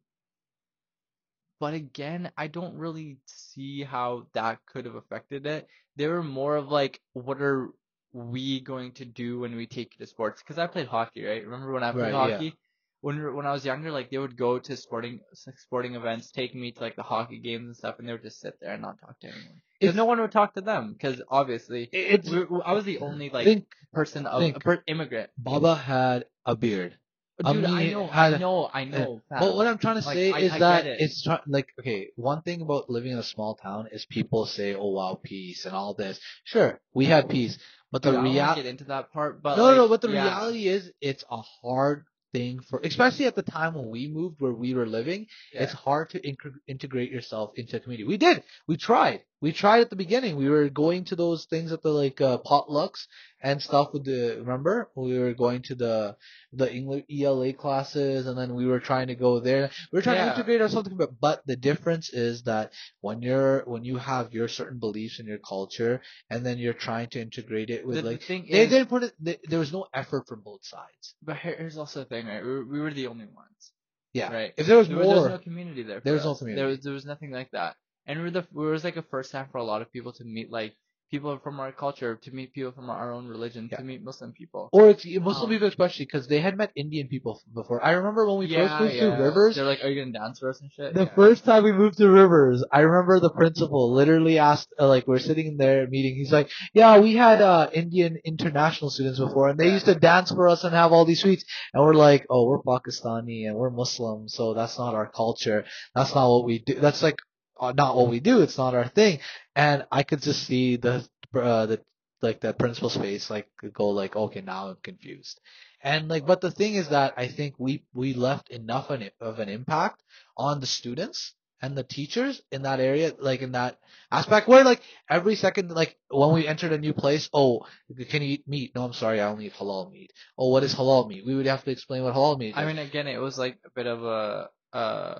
Speaker 3: but again, I don't really see how that could have affected it. They were more of like, what are we going to do when we take you to sports? Because I played hockey, right? Remember when I played
Speaker 4: Right? Yeah.
Speaker 3: hockey? When we were- when I was younger, like they would go to sporting sporting events, take me to like the hockey games and stuff, and they would just sit there and not talk to anyone. Because
Speaker 4: It's
Speaker 3: no one would talk to them. Because obviously,
Speaker 4: it's
Speaker 3: we, we- I was the only like
Speaker 4: think
Speaker 3: person of a
Speaker 4: think
Speaker 3: per, immigrant.
Speaker 4: Baba had a beard.
Speaker 3: Dude, I
Speaker 4: Ami
Speaker 3: know, I
Speaker 4: had,
Speaker 3: know, I
Speaker 4: uh,
Speaker 3: know,
Speaker 4: but
Speaker 3: fam.
Speaker 4: what I'm trying to
Speaker 3: Like
Speaker 4: say
Speaker 3: I,
Speaker 4: is
Speaker 3: I
Speaker 4: that
Speaker 3: get it.
Speaker 4: it's try- like okay. One thing about living in a small town is people say, "Oh wow, peace and all this." Sure, we had peace, but
Speaker 3: Dude,
Speaker 4: the
Speaker 3: I don't want
Speaker 4: real
Speaker 3: to get into that part, but
Speaker 4: no, no,
Speaker 3: like,
Speaker 4: no. But the
Speaker 3: yeah,
Speaker 4: reality is, it's a hard thing for, especially at the time when we moved, where we were living.
Speaker 3: yeah.
Speaker 4: It's hard to incre- integrate yourself into a community. We did. We tried. We tried at the beginning. We were going to those things at the like uh, potlucks and stuff with the. Remember, we were going to the the English E L A classes, and then we were trying to go there. We were trying to
Speaker 3: Yeah.
Speaker 4: integrate ourselves. But but the difference is that when you're when you have your certain beliefs in your culture, and then you're trying to integrate it with
Speaker 3: The, the
Speaker 4: like
Speaker 3: thing
Speaker 4: they
Speaker 3: is,
Speaker 4: didn't put it. They, there was no effort from both sides.
Speaker 3: but here, here's also the thing, right? We were, we were the only ones,
Speaker 4: Yeah.
Speaker 3: right?
Speaker 4: If there was
Speaker 3: There was, there was no
Speaker 4: more,
Speaker 3: community there
Speaker 4: there
Speaker 3: for
Speaker 4: was no
Speaker 3: us. There
Speaker 4: community.
Speaker 3: was there was nothing like that, and we were the we was like a first time for a lot of people to meet like people from our culture, to meet people from our own religion,
Speaker 4: Yeah.
Speaker 3: to meet Muslim people.
Speaker 4: Or it's Muslim
Speaker 3: Um,
Speaker 4: people especially because they had met Indian people before. I remember when we first
Speaker 3: yeah,
Speaker 4: moved to
Speaker 3: yeah.
Speaker 4: Rivers.
Speaker 3: They're like, are you gonna dance for us and shit?
Speaker 4: The
Speaker 3: Yeah.
Speaker 4: first time we moved to Rivers, I remember the principal literally asked, uh, like, we're sitting in there meeting. He's like, "Yeah, we had uh, Indian international students before, and they
Speaker 3: Yeah.
Speaker 4: used to dance for us and have all these sweets." And we're like, "Oh, we're Pakistani and we're Muslim, so that's not our culture. That's not what we do. That's like uh, not what we do. It's not our thing." And I could just see the uh, the like the principal's face, like go like, "Okay, now I'm confused." And like, but the thing is that I think we we left enough an, of an impact on the students and the teachers in that area, like in that aspect, where like every second, like when we entered a new place, "Oh, can you eat meat?" "No, I'm sorry, I only eat halal meat." "Oh, what is halal meat?" We would have to explain what halal meat is.
Speaker 3: I mean, again, it was like a bit of a uh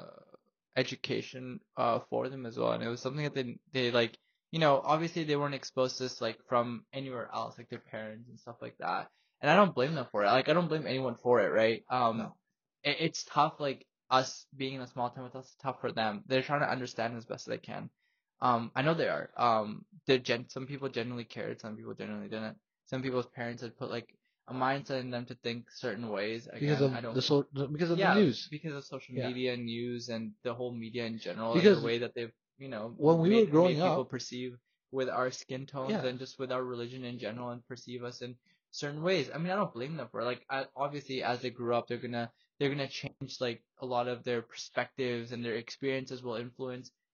Speaker 3: education uh for them as well, and it was something that they they like, you know, obviously they weren't exposed to this like from anywhere else, like their parents and stuff like that. And I don't blame them for it. Like I don't blame anyone for it, right? Um,
Speaker 4: No.
Speaker 3: it, it's tough. Like us being in a small town with us, it's tough for them. They're trying to understand as best they can. Um, I know they are. Um, they gen some people genuinely cared, some people genuinely didn't. Some people's parents had put like a mindset in them to think certain ways.
Speaker 4: Because
Speaker 3: Again,
Speaker 4: of
Speaker 3: I don't
Speaker 4: the so because of the
Speaker 3: yeah,
Speaker 4: news.
Speaker 3: because of social
Speaker 4: Yeah.
Speaker 3: media, news, and the whole media in general, and the
Speaker 4: Because
Speaker 3: way that they've, you know,
Speaker 4: when we were
Speaker 3: made
Speaker 4: growing
Speaker 3: made people
Speaker 4: up,
Speaker 3: perceive with our skin tones
Speaker 4: yeah,
Speaker 3: and just with our religion in general, and perceive us in certain ways. I mean, I don't blame them for it. Like, I, obviously, as they grew up, they're gonna they're gonna change like a lot of their perspectives, and their experiences will influence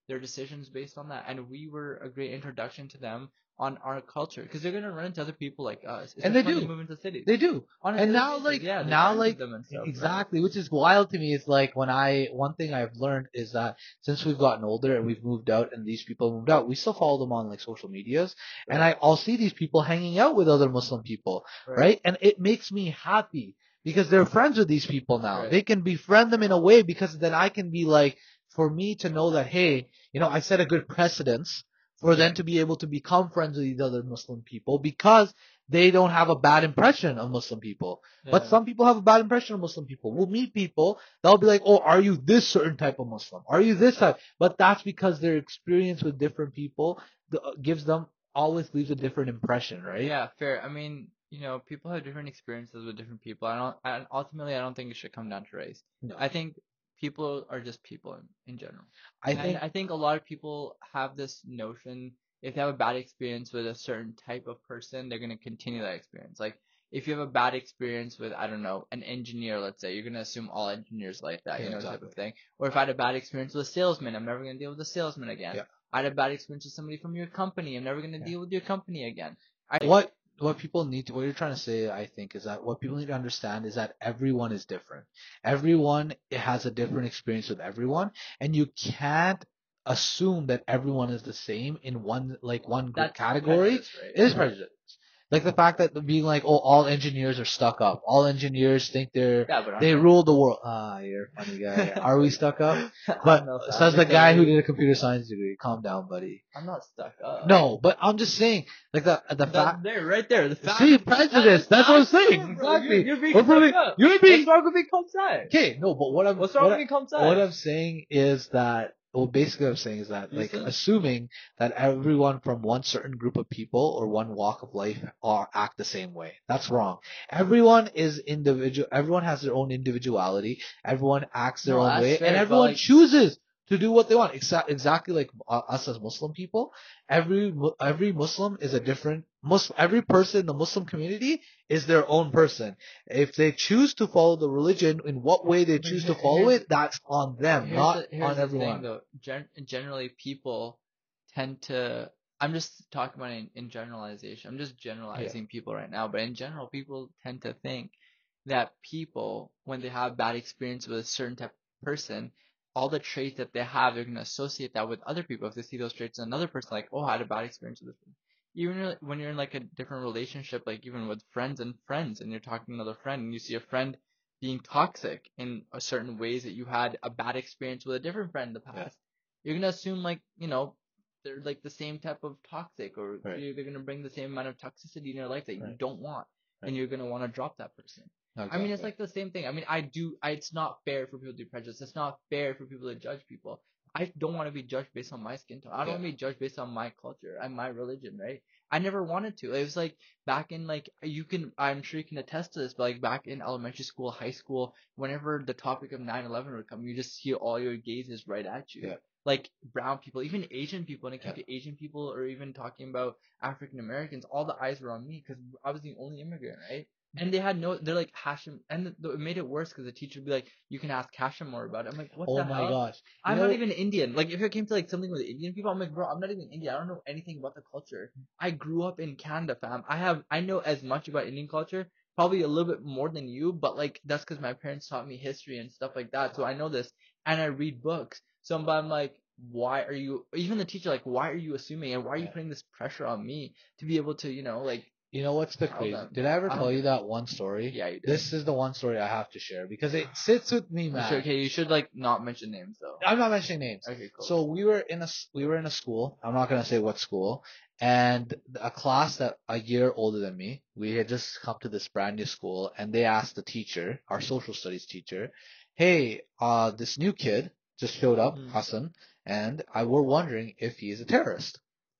Speaker 3: their decisions based on that. And we were a great introduction to them on our culture because they're gonna run into other people like us,
Speaker 4: And they
Speaker 3: especially when
Speaker 4: do.
Speaker 3: they move into cities.
Speaker 4: They do.
Speaker 3: On a
Speaker 4: And
Speaker 3: daily
Speaker 4: now,
Speaker 3: basis,
Speaker 4: like,
Speaker 3: yeah, they're
Speaker 4: now,
Speaker 3: friends with
Speaker 4: like,
Speaker 3: them and stuff, right?
Speaker 4: exactly, which is wild to me is like when I, one thing I've learned is that since we've gotten older and we've moved out and these people moved out, we still follow them on like social medias. And I, I'll see these people hanging out with other Muslim people,
Speaker 3: Right.
Speaker 4: right? And it makes me happy because they're friends with these people now.
Speaker 3: Right.
Speaker 4: They can befriend them in a way because then I can be like, for me to know that, hey, you know, I set a good precedence for them to be able to become friends with these other Muslim people because they don't have a bad impression of Muslim people. But
Speaker 3: Yeah.
Speaker 4: some people have a bad impression of Muslim people. We'll meet people, they'll be like, oh, are you this certain type of Muslim? Are you this type? But that's because their experience with different people th- gives them, always leaves a different impression, right?
Speaker 3: Yeah, fair. I mean, you know, people have different experiences with different people. I don't, and ultimately, I don't think it should come down to race.
Speaker 4: No.
Speaker 3: I think people are just people in, in general.
Speaker 4: I
Speaker 3: And
Speaker 4: think,
Speaker 3: I think a lot of people have this notion if they have a bad experience with a certain type of person, they're going to continue that experience. Like, if you have a bad experience with, I don't know, an engineer, let's say, you're going to assume all engineers like that,
Speaker 4: Yeah,
Speaker 3: you know,
Speaker 4: exactly.
Speaker 3: type of thing. Or if I had a bad experience with a salesman, I'm never going to deal with a salesman again.
Speaker 4: Yeah.
Speaker 3: I had a bad experience with somebody from your company, I'm never going to
Speaker 4: Yeah.
Speaker 3: deal with your company again. I,
Speaker 4: what what people need to, what you're trying to say, I think, is that what people need to understand is that everyone is different. Everyone has a different experience with everyone, and you can't assume that everyone is the same in one, like one group
Speaker 3: That's
Speaker 4: category.
Speaker 3: prejudice, right?
Speaker 4: It is prejudice. Like the fact that being like, oh, all engineers are stuck up. All engineers think they're
Speaker 3: Yeah, but aren't
Speaker 4: they
Speaker 3: they?
Speaker 4: rule the world. Ah, you're a funny guy. Are we stuck up?
Speaker 3: I
Speaker 4: But
Speaker 3: don't know, fam.
Speaker 4: says the
Speaker 3: It's
Speaker 4: guy who
Speaker 3: okay.
Speaker 4: did a computer science degree. Calm down, buddy.
Speaker 3: I'm not stuck up.
Speaker 4: No, but I'm just saying, like the the
Speaker 3: That,
Speaker 4: fact.
Speaker 3: there, right there. The fact.
Speaker 4: See, prejudice. That's what I'm saying.
Speaker 3: Bro,
Speaker 4: Exactly.
Speaker 3: You're, you're being
Speaker 4: We're
Speaker 3: stuck
Speaker 4: proving-
Speaker 3: up.
Speaker 4: you're being-
Speaker 3: What's wrong with being comme ça?
Speaker 4: Okay, no, but what I'm
Speaker 3: What's wrong
Speaker 4: what,
Speaker 3: with
Speaker 4: I,
Speaker 3: being comme ça?
Speaker 4: what I'm saying is that, well, basically what I'm saying is that,
Speaker 3: You
Speaker 4: like,
Speaker 3: said-
Speaker 4: assuming that everyone from one certain group of people or one walk of life are act the same way. That's wrong. Everyone is individual. Everyone has their own individuality. Everyone acts their
Speaker 3: No,
Speaker 4: own
Speaker 3: that's
Speaker 4: way,
Speaker 3: fair,
Speaker 4: and
Speaker 3: but,
Speaker 4: everyone
Speaker 3: like-
Speaker 4: chooses to do what they want. Exa- exactly like uh, us as Muslim people. Every Mu- every Muslim is a different Muslim. Every person in the Muslim community is their own person. If they choose to follow the religion in what way they
Speaker 3: But
Speaker 4: choose
Speaker 3: here-
Speaker 4: to follow
Speaker 3: here's-
Speaker 4: it, that's on them,
Speaker 3: Here's
Speaker 4: not
Speaker 3: the, here's
Speaker 4: on
Speaker 3: the
Speaker 4: everyone.
Speaker 3: thing, though. Gen- generally, people tend to. I'm just talking about in, in generalization. I'm just generalizing people right now, but in general, people tend to think that people, when they have bad experience with a certain type of person, all the traits that they have, they're going to associate that with other people. If they see those traits in another person, like, oh, I had a bad experience with this person. Even when you're in like a different relationship, like even with friends and friends, and you're talking to another friend, and you see a friend being toxic in a certain ways that you had a bad experience with a different friend in the past,
Speaker 4: Yeah.
Speaker 3: you're gonna assume like, you know, they're like the same type of toxic, or
Speaker 4: Right.
Speaker 3: you're, they're gonna bring the same amount of toxicity in your life that you
Speaker 4: Right.
Speaker 3: don't want,
Speaker 4: Right.
Speaker 3: and you're gonna want to drop that person. I mean, it's like the same thing. I mean, I do. I, it's not fair for people to be prejudiced. It's not fair for people to judge people. I don't want to be judged based on my skin tone. I don't
Speaker 4: Yeah.
Speaker 3: want to be judged based on my culture and my religion, right? I never wanted to. It was like back in like you can. I'm sure you can attest to this, but like back in elementary school, high school, whenever the topic of nine eleven would come, you just see all your gazes right at you.
Speaker 4: Yeah.
Speaker 3: Like brown people, even Asian people. When it came
Speaker 4: Yeah.
Speaker 3: to Asian people, or even talking about African Americans, all the eyes were on me because I was the only immigrant, right? And they had no, they're like Hashim, and the, it made it worse because the teacher would be like, you can ask Hashim more about it. I'm like, what
Speaker 4: oh
Speaker 3: the
Speaker 4: my
Speaker 3: hell?
Speaker 4: gosh. You
Speaker 3: I'm
Speaker 4: know-
Speaker 3: not even Indian. Like, if it came to like something with Indian people, I'm like, bro, I'm not even Indian. I don't know anything about the culture. I grew up in Canada, fam. I have, I know as much about Indian culture, probably a little bit more than you, but like, that's because my parents taught me history and stuff like that. So I know this, and I read books. So I'm, I'm like, why are you, even the teacher, like, why are you assuming, and why are you
Speaker 4: Yeah.
Speaker 3: putting this pressure on me to be able to, you know, like,
Speaker 4: You know what's the
Speaker 3: Tell
Speaker 4: crazy?
Speaker 3: them.
Speaker 4: Did I ever
Speaker 3: I
Speaker 4: tell
Speaker 3: don't-
Speaker 4: you that one story?
Speaker 3: yeah, you did.
Speaker 4: This is the one story I have to share because it sits with me, man.
Speaker 3: Sure, okay, you should like not mention names though.
Speaker 4: I'm not mentioning names.
Speaker 3: Okay, cool.
Speaker 4: So we were in a s- we were in a school. I'm not gonna say what school, and a class that a year older than me. We had just come to this brand new school, and they asked the teacher, our social studies teacher, "Hey, uh, this new kid just showed up,
Speaker 3: Mm.
Speaker 4: Hassan, and I were wondering if he is a terrorist."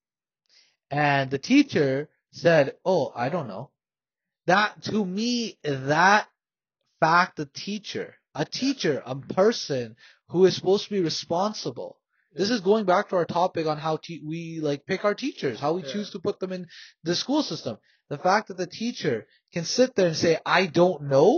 Speaker 4: And the teacher said, "Oh, I don't know." That to me, that fact, a teacher, a teacher, a person who is supposed to be responsible. This is going back to our topic on how te- we like pick our teachers, how we
Speaker 3: Yeah.
Speaker 4: choose to put them in the school system. The fact that the teacher can sit there and say, "I don't know,"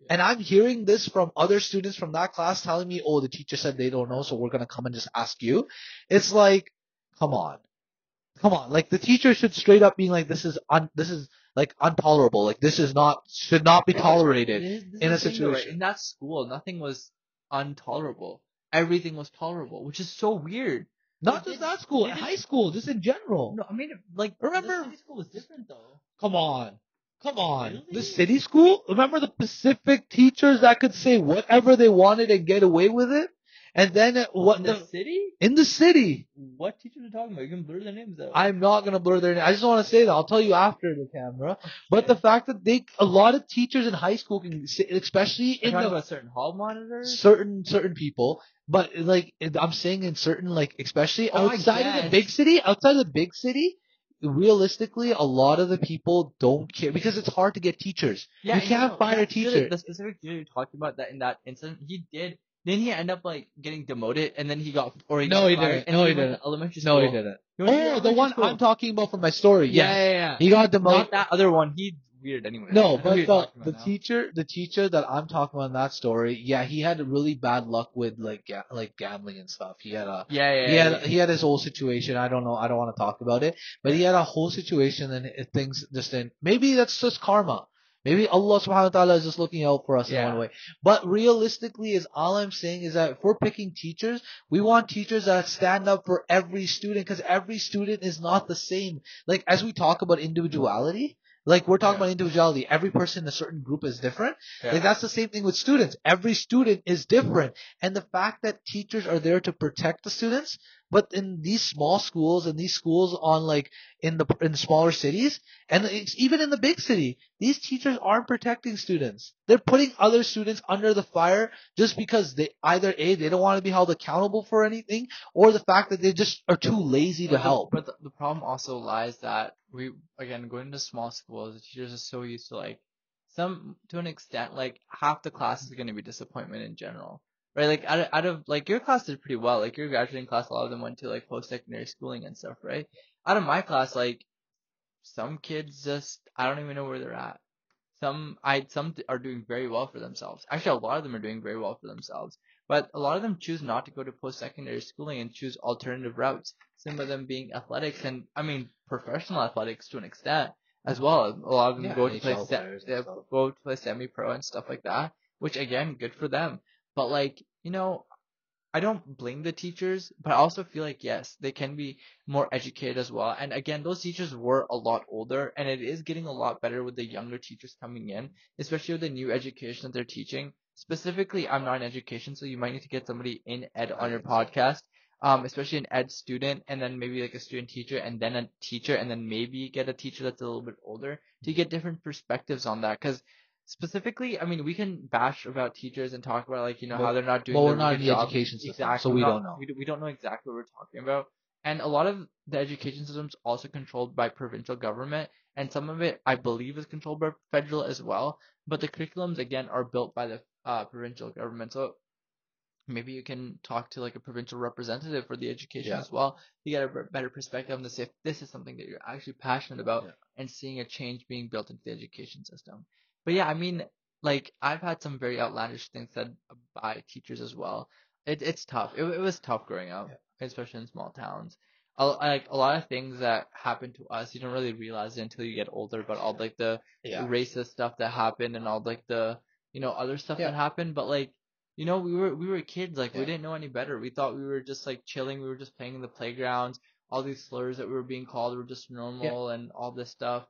Speaker 4: And I'm hearing this from other students from that class telling me, oh, the teacher said they don't know, so we're going to come and just ask you. It's like, come on. Come on. Like, the teacher should straight up be like, this is un- this is like intolerable. Like, this is not, should not be tolerated
Speaker 3: This, this
Speaker 4: in a
Speaker 3: is the thing, though, right?
Speaker 4: situation.
Speaker 3: In that school, nothing was intolerable. Everything was tolerable, which is so weird.
Speaker 4: Not
Speaker 3: They
Speaker 4: just
Speaker 3: did-
Speaker 4: that school,
Speaker 3: they
Speaker 4: in
Speaker 3: did-
Speaker 4: high school, just in general.
Speaker 3: No, I mean, like,
Speaker 4: Remember-
Speaker 3: the city school was different, though.
Speaker 4: Come on. Come on.
Speaker 3: Really?
Speaker 4: The city school? Remember the Pacific teachers that could say whatever they wanted and get away with it? And then uh, what
Speaker 3: In
Speaker 4: the,
Speaker 3: the city?
Speaker 4: in the city.
Speaker 3: What teachers are you talking about? You can blur their names out.
Speaker 4: I'm not gonna blur their name. I just want to say that. I'll tell you after the camera. But the fact that they, a lot of teachers in high school can, say, especially
Speaker 3: You're
Speaker 4: in
Speaker 3: talking
Speaker 4: the
Speaker 3: about certain hall monitors?
Speaker 4: certain certain people, but like I'm saying in certain like especially
Speaker 3: Oh, I
Speaker 4: outside of the
Speaker 3: guess.
Speaker 4: big city, outside of the big city, realistically, a lot of the people don't care because it's hard to get teachers.
Speaker 3: Yeah,
Speaker 4: you
Speaker 3: I
Speaker 4: can't
Speaker 3: know.
Speaker 4: fire a
Speaker 3: That teacher-
Speaker 4: teacher.
Speaker 3: The specific teacher you're talking about that in that incident, he did. Didn't he end up like getting demoted and then he got or he
Speaker 4: No,
Speaker 3: got
Speaker 4: he
Speaker 3: fired
Speaker 4: didn't.
Speaker 3: and
Speaker 4: No,
Speaker 3: he
Speaker 4: he
Speaker 3: went
Speaker 4: didn't.
Speaker 3: to elementary
Speaker 4: No,
Speaker 3: school?
Speaker 4: he didn't.
Speaker 3: He went to
Speaker 4: Oh, the
Speaker 3: elementary
Speaker 4: one
Speaker 3: school.
Speaker 4: I'm talking about from my story.
Speaker 3: Yeah,
Speaker 4: Yes.
Speaker 3: yeah, yeah.
Speaker 4: He got demoted.
Speaker 3: Not that other one. He's weird anyway. I
Speaker 4: No,
Speaker 3: know who
Speaker 4: but
Speaker 3: you're
Speaker 4: the,
Speaker 3: talking about
Speaker 4: the
Speaker 3: now.
Speaker 4: teacher, the teacher that I'm talking about in that story, yeah, he had really bad luck with like ga- like gambling and stuff. He had a
Speaker 3: Yeah, yeah,
Speaker 4: he had
Speaker 3: yeah.
Speaker 4: he had his whole situation. I don't know. I don't want to talk about it, but he had a whole situation and it, things just didn't. Maybe that's just karma. Maybe Allah Subhanahu wa Taala is just looking out for us in
Speaker 3: Yeah.
Speaker 4: one way. But realistically, is all I'm saying is that if we're picking teachers, we want teachers that stand up for every student because every student is not the same. Like as we talk about individuality. Like we're talking
Speaker 3: Yeah.
Speaker 4: about individuality. Every person in a certain group is different.
Speaker 3: Yeah.
Speaker 4: Like that's the same thing with students. Every student is different. And the fact that teachers are there to protect the students, but in these small schools and these schools on like in the in smaller cities and it's even in the big city, these teachers aren't protecting students. They're putting other students under the fire just because they either A, they don't want to be held accountable for anything, or the fact that they just are too lazy to
Speaker 3: But the-
Speaker 4: help.
Speaker 3: But the, the problem also lies that we, again, going to small schools, the teachers are so used to like, some, to an extent, like half the class is going to be disappointment in general. Right? Like out of, out of, like your class did pretty well. Like your graduating class, a lot of them went to like post-secondary schooling and stuff, right? Out of my class, like some kids just, I don't even know where they're at. Some, I, some are doing very well for themselves. Actually, a lot of them are doing very well for themselves. But a lot of them choose not to go to post-secondary schooling and choose alternative routes. Some of them being athletics and, I mean, professional athletics to an extent as well. A lot of them
Speaker 4: Yeah,
Speaker 3: go to play,
Speaker 4: N H L
Speaker 3: se-
Speaker 4: players and
Speaker 3: they
Speaker 4: stuff.
Speaker 3: go to play semi-pro and stuff like that, which again, good for them. But like, you know, I don't blame the teachers, but I also feel like, yes, they can be more educated as well. And again, those teachers were a lot older, and it is getting a lot better with the younger teachers coming in, especially with the new education that they're teaching. Specifically, I'm not in education, so you might need to get somebody in ed on your podcast, um, especially an ed student, and then maybe like a student teacher, and then a teacher, and then maybe get a teacher that's a little bit older to get different perspectives on that. Because specifically, I mean, we can bash about teachers and talk about like, you know,
Speaker 4: But-
Speaker 3: how they're not doing
Speaker 4: but we're
Speaker 3: their
Speaker 4: not
Speaker 3: good
Speaker 4: in the
Speaker 3: job.
Speaker 4: education system,
Speaker 3: Exactly.
Speaker 4: so we
Speaker 3: We're not-
Speaker 4: don't know.
Speaker 3: We, do- we don't know exactly what we're talking about. And a lot of the education system is also controlled by provincial government, and some of it, I believe, is controlled by federal as well. But the curriculums, again, are built by the uh, provincial government. So maybe you can talk to like a provincial representative for the education
Speaker 4: Yeah.
Speaker 3: as well to get a b- better perspective on this if this is something that you're actually passionate about
Speaker 4: Yeah.
Speaker 3: and seeing a change being built into the education system. But yeah, I mean, like I've had some very outlandish things said by teachers as well. It, it's tough. It, it was tough growing up,
Speaker 4: Yeah.
Speaker 3: especially in small towns. A, like a lot of things that happen to us, you don't really realize it until you get older. But all like the
Speaker 4: Yeah.
Speaker 3: racist stuff that happened and all like the you know other stuff
Speaker 4: Yeah.
Speaker 3: that happened. But like you know we were we were kids. Like we
Speaker 4: Yeah.
Speaker 3: didn't know any better. We thought we were just like chilling. We were just playing in the playgrounds. All these slurs that we were being called were just normal and all this stuff.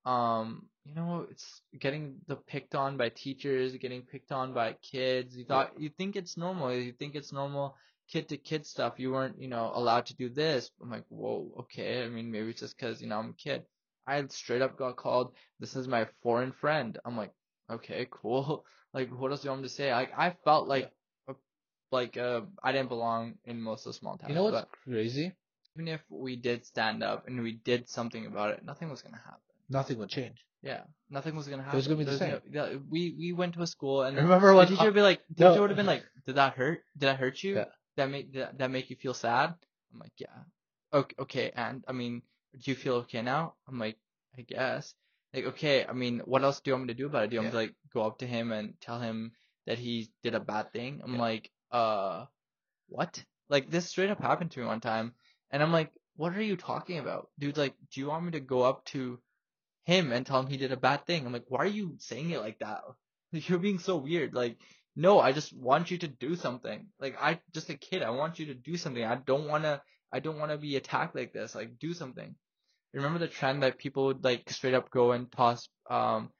Speaker 3: Um, you know, it's getting the picked on by teachers, getting picked on by kids. You thought you think it's normal. You think it's normal kid to kid stuff. You weren't, you know, allowed to do this. I'm like, whoa, okay. I mean, maybe it's just because, you know, I'm a kid. I straight up got called, this is my foreign friend. I'm like, okay, cool. Like, what else do you want me to say? Like, I felt like, a, like, uh, I didn't belong in most of the small towns.
Speaker 4: You know what's
Speaker 3: but
Speaker 4: crazy?
Speaker 3: even if we did stand up and we did something about it, nothing was gonna happen.
Speaker 4: Nothing would change.
Speaker 3: Yeah, nothing was gonna happen.
Speaker 4: was gonna be the
Speaker 3: There's
Speaker 4: same.
Speaker 3: no- yeah, we we went to a school and
Speaker 4: I remember
Speaker 3: the
Speaker 4: when
Speaker 3: teacher would be like, the
Speaker 4: no.
Speaker 3: teacher would have been like, did that hurt? Did I hurt you?
Speaker 4: Yeah.
Speaker 3: That make did that, that make you feel sad? I'm like, yeah. Okay, okay, and I mean, do you feel okay now? I'm like, I guess. Like, okay, I mean, what else do you want me to do about it? Do you want me
Speaker 4: Yeah.
Speaker 3: to like go up to him and tell him that he did a bad thing? I'm
Speaker 4: Yeah.
Speaker 3: like, uh, what? Like this straight up happened to me one time, and I'm like, what are you talking about, dude? Like, do you want me to go up to him and tell him he did a bad thing? I'm like, why are you saying it like that? You're being so weird. Like, no, I just want you to do something. Like, I just a kid. I want you to do something. I don't wanna. I don't wanna be attacked like this. Like, do something. Remember the trend that people would like straight up go and toss um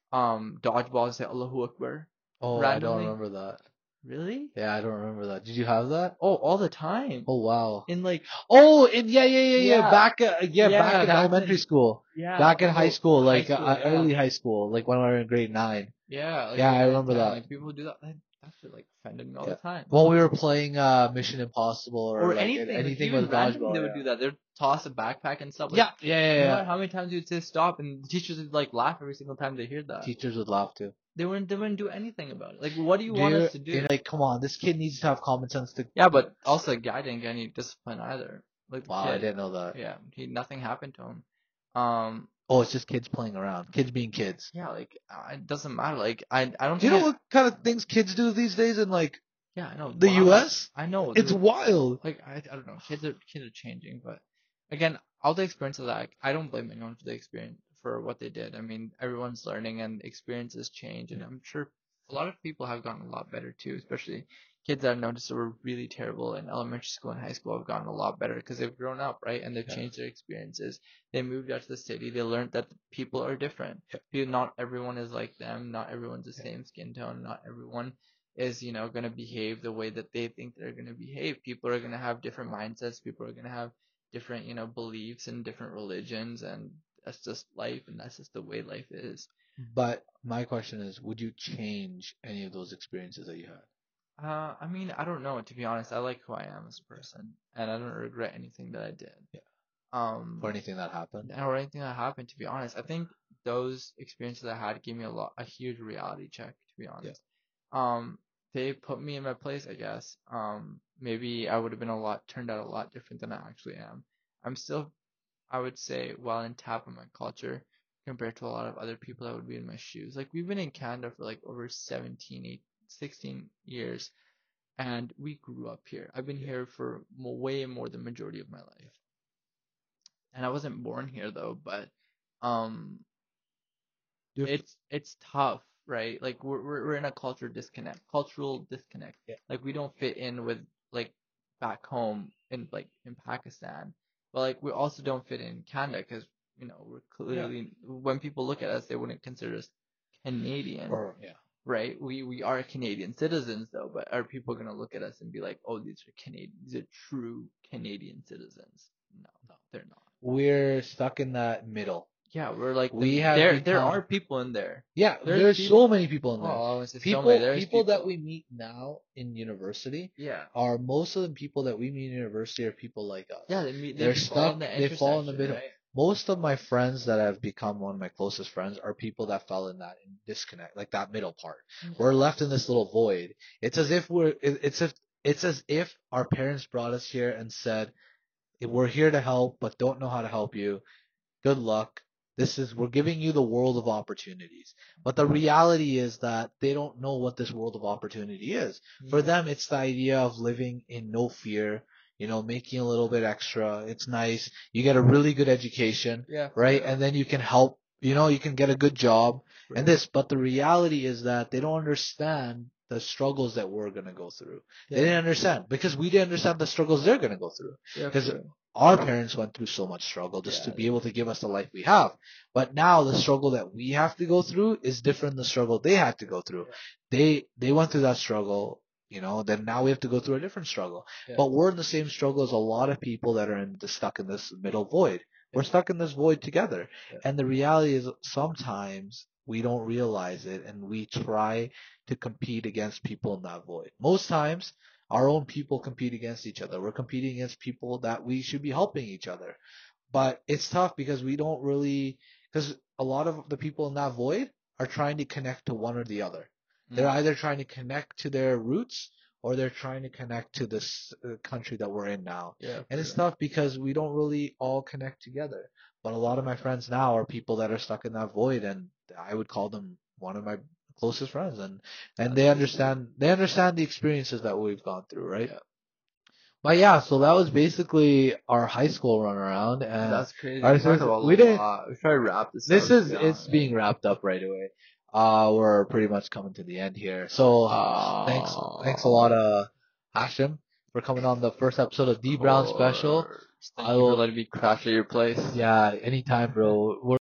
Speaker 3: um dodgeballs and say Allahu Akbar
Speaker 4: Oh, I don't
Speaker 3: randomly?
Speaker 4: remember that.
Speaker 3: Really?
Speaker 4: Yeah, I don't remember that. Did you have that?
Speaker 3: Oh, all the time.
Speaker 4: Oh, wow.
Speaker 3: In like
Speaker 4: Oh, and yeah, yeah, yeah, yeah.
Speaker 3: yeah
Speaker 4: Back, uh, yeah,
Speaker 3: yeah
Speaker 4: back in
Speaker 3: back
Speaker 4: elementary
Speaker 3: then
Speaker 4: school.
Speaker 3: yeah
Speaker 4: Back in high
Speaker 3: no
Speaker 4: school,
Speaker 3: high
Speaker 4: like uh,
Speaker 3: school
Speaker 4: uh,
Speaker 3: yeah
Speaker 4: early high school, like when we were in grade nine.
Speaker 3: yeah like
Speaker 4: Yeah, I
Speaker 3: grade nine,
Speaker 4: remember
Speaker 3: ten,
Speaker 4: that.
Speaker 3: like people would do that. That that shit like offended me all
Speaker 4: Yeah.
Speaker 3: the time.
Speaker 4: When we were playing uh Mission Impossible or,
Speaker 3: Or
Speaker 4: like
Speaker 3: anything, like
Speaker 4: anything
Speaker 3: even
Speaker 4: with a
Speaker 3: randomly
Speaker 4: dodgeball.
Speaker 3: they would
Speaker 4: Yeah.
Speaker 3: do that. They'd toss a backpack and stuff. Like,
Speaker 4: Yeah, yeah, yeah,
Speaker 3: no
Speaker 4: yeah.
Speaker 3: matter how many times you'd say stop, and the teachers would like laugh every single time they hear that.
Speaker 4: Teachers would laugh too.
Speaker 3: They wouldn't. They wouldn't do anything about it. Like, what do you
Speaker 4: Do
Speaker 3: want
Speaker 4: you,
Speaker 3: us to do?
Speaker 4: you're like, come on, this kid needs to have common sense to.
Speaker 3: Yeah, but also the guy didn't get any discipline either. Like the
Speaker 4: Wow, I
Speaker 3: kid.
Speaker 4: didn't know that.
Speaker 3: Yeah, he nothing happened to him. Um,
Speaker 4: Oh, it's just kids playing around. Kids being kids.
Speaker 3: yeah, like uh, it doesn't matter. Like I, I don't.
Speaker 4: Do you
Speaker 3: think
Speaker 4: know
Speaker 3: I-
Speaker 4: what kind of things kids do these days in like
Speaker 3: Yeah, I know
Speaker 4: the
Speaker 3: wow.
Speaker 4: U S?
Speaker 3: I know
Speaker 4: It's
Speaker 3: dude.
Speaker 4: wild.
Speaker 3: Like I, I don't know. Kids are kids are changing, but again, all the experiences that I, I don't blame anyone for the experience for what they did. I mean, everyone's learning and experiences change, and I'm sure a lot of people have gotten a lot better too. Especially kids that I noticed that were really terrible in elementary school and high school have gotten a lot better because they've grown up, right? And they've
Speaker 4: Yeah.
Speaker 3: changed their experiences. They moved out to the city. They learned that people are different.
Speaker 4: Yeah.
Speaker 3: People- Not everyone is like them. Not everyone's the
Speaker 4: Yeah.
Speaker 3: same skin tone. Not everyone is, you know, going to behave the way that they think they're going to behave. People are going to have different mindsets. People are going to have different, you know, beliefs and different religions, and that's just life, and that's just the way life is.
Speaker 4: But my question is, would you change any of those experiences that you had?
Speaker 3: Uh, I mean, I don't know, to be honest. I like who I am as a person, and I don't regret anything that I did.
Speaker 4: Yeah.
Speaker 3: Um,
Speaker 4: Or anything that happened?
Speaker 3: or anything that happened, to be honest. I think those experiences I had gave me a lot, a huge reality check, to be honest. Um, they put me in my place, I guess. Um, maybe I would have been a lot, turned out a lot different than I actually am. I'm still, I would say, well in tap on my culture compared to a lot of other people that would be in my shoes. Like, we've been in Canada for like over seventeen, eighteen, sixteen years, and we grew up here. I've been here for mo- way more than majority of my life. And I wasn't born here though, but um,
Speaker 4: Do you have-
Speaker 3: it's it's tough, right? Like we're we're we're in a culture disconnect, cultural disconnect.
Speaker 4: Yeah.
Speaker 3: Like we don't fit in with like back home in like in Pakistan, but like we also don't fit in Canada because you know we're clearly when people look at us they wouldn't consider us Canadian,
Speaker 4: or yeah.
Speaker 3: right? We we are Canadian citizens though, but are people gonna look at us and be like, oh, these are Canadian, these are true Canadian citizens? No, no, they're not.
Speaker 4: We're stuck in that middle.
Speaker 3: Yeah, we're like the,
Speaker 4: We have
Speaker 3: there. There
Speaker 4: become-
Speaker 3: are people in there.
Speaker 4: Yeah,
Speaker 3: There's
Speaker 4: there's,
Speaker 3: people-
Speaker 4: so many people in
Speaker 3: Oh,
Speaker 4: there.
Speaker 3: I was just
Speaker 4: people,
Speaker 3: so many. There's
Speaker 4: people that we meet now in university
Speaker 3: Yeah.
Speaker 4: are most of the people that we meet in university are people like us.
Speaker 3: Yeah, they meet. They
Speaker 4: They're
Speaker 3: fall in
Speaker 4: stuck-
Speaker 3: the
Speaker 4: they fall in the
Speaker 3: intersection,
Speaker 4: middle.
Speaker 3: right?
Speaker 4: Most of my friends that have become one of my closest friends are people that fell in that disconnect, like that middle part. We're left in this little void. It's as if we're, it- it's if, it's as if our parents brought us here and said, we're here to help, but don't know how to help you. Good luck. This is, we're giving you the world of opportunities. But the reality is that they don't know what this world of opportunity is. For them, it's the idea of living in no fear, you know, making a little bit extra. It's nice. You get a really good education,
Speaker 3: Yeah.
Speaker 4: right?
Speaker 3: Yeah.
Speaker 4: And then you can help, you know, you can get a good job and this. But the reality is that they don't understand the struggles that we're going to go through. They didn't understand because we didn't understand the struggles they're going to go through.
Speaker 3: Yeah,
Speaker 4: Because
Speaker 3: true.
Speaker 4: our parents went through so much struggle just
Speaker 3: Yeah.
Speaker 4: to be able to give us the life we have. But now the struggle that we have to go through is different than the struggle they had to go through. They they went through that struggle, you know, then now we have to go through a different struggle.
Speaker 3: Yeah.
Speaker 4: But we're in the same struggle as a lot of people that are in the, stuck in this middle void. We're stuck in this void together.
Speaker 3: Yeah.
Speaker 4: And the reality is sometimes we don't realize it and we try to compete against people in that void. Most times our own people compete against each other. We're competing against people that we should be helping each other. But it's tough because we don't really, because a lot of the people in that void are trying to connect to one or the other. They're
Speaker 3: Mm.
Speaker 4: either trying to connect to their roots or they're trying to connect to this uh, country that we're in now.
Speaker 3: Yeah.
Speaker 4: And
Speaker 3: for
Speaker 4: it's
Speaker 3: real.
Speaker 4: tough because we don't really all connect together. But a lot of my friends now are people that are stuck in that void, and I would call them one of my closest friends, and and
Speaker 3: That's
Speaker 4: they
Speaker 3: really
Speaker 4: understand they understand the experiences that we've gone through, right?
Speaker 3: Yeah.
Speaker 4: But yeah, so that was basically our high school run around, and
Speaker 3: That's crazy.
Speaker 4: our
Speaker 3: We talked
Speaker 4: sis-
Speaker 3: about
Speaker 4: we
Speaker 3: a
Speaker 4: didn't.
Speaker 3: lot. We try to wrap this
Speaker 4: This
Speaker 3: up.
Speaker 4: is it's being wrapped up right away. Uh, we're pretty much coming to the end here. So uh, thanks, thanks a lot, uh, Hashim, for coming on the first episode of D Brown Special.
Speaker 3: Thank
Speaker 4: I
Speaker 3: you for
Speaker 4: will,
Speaker 3: letting me crash at your place.
Speaker 4: yeah, anytime, bro. We're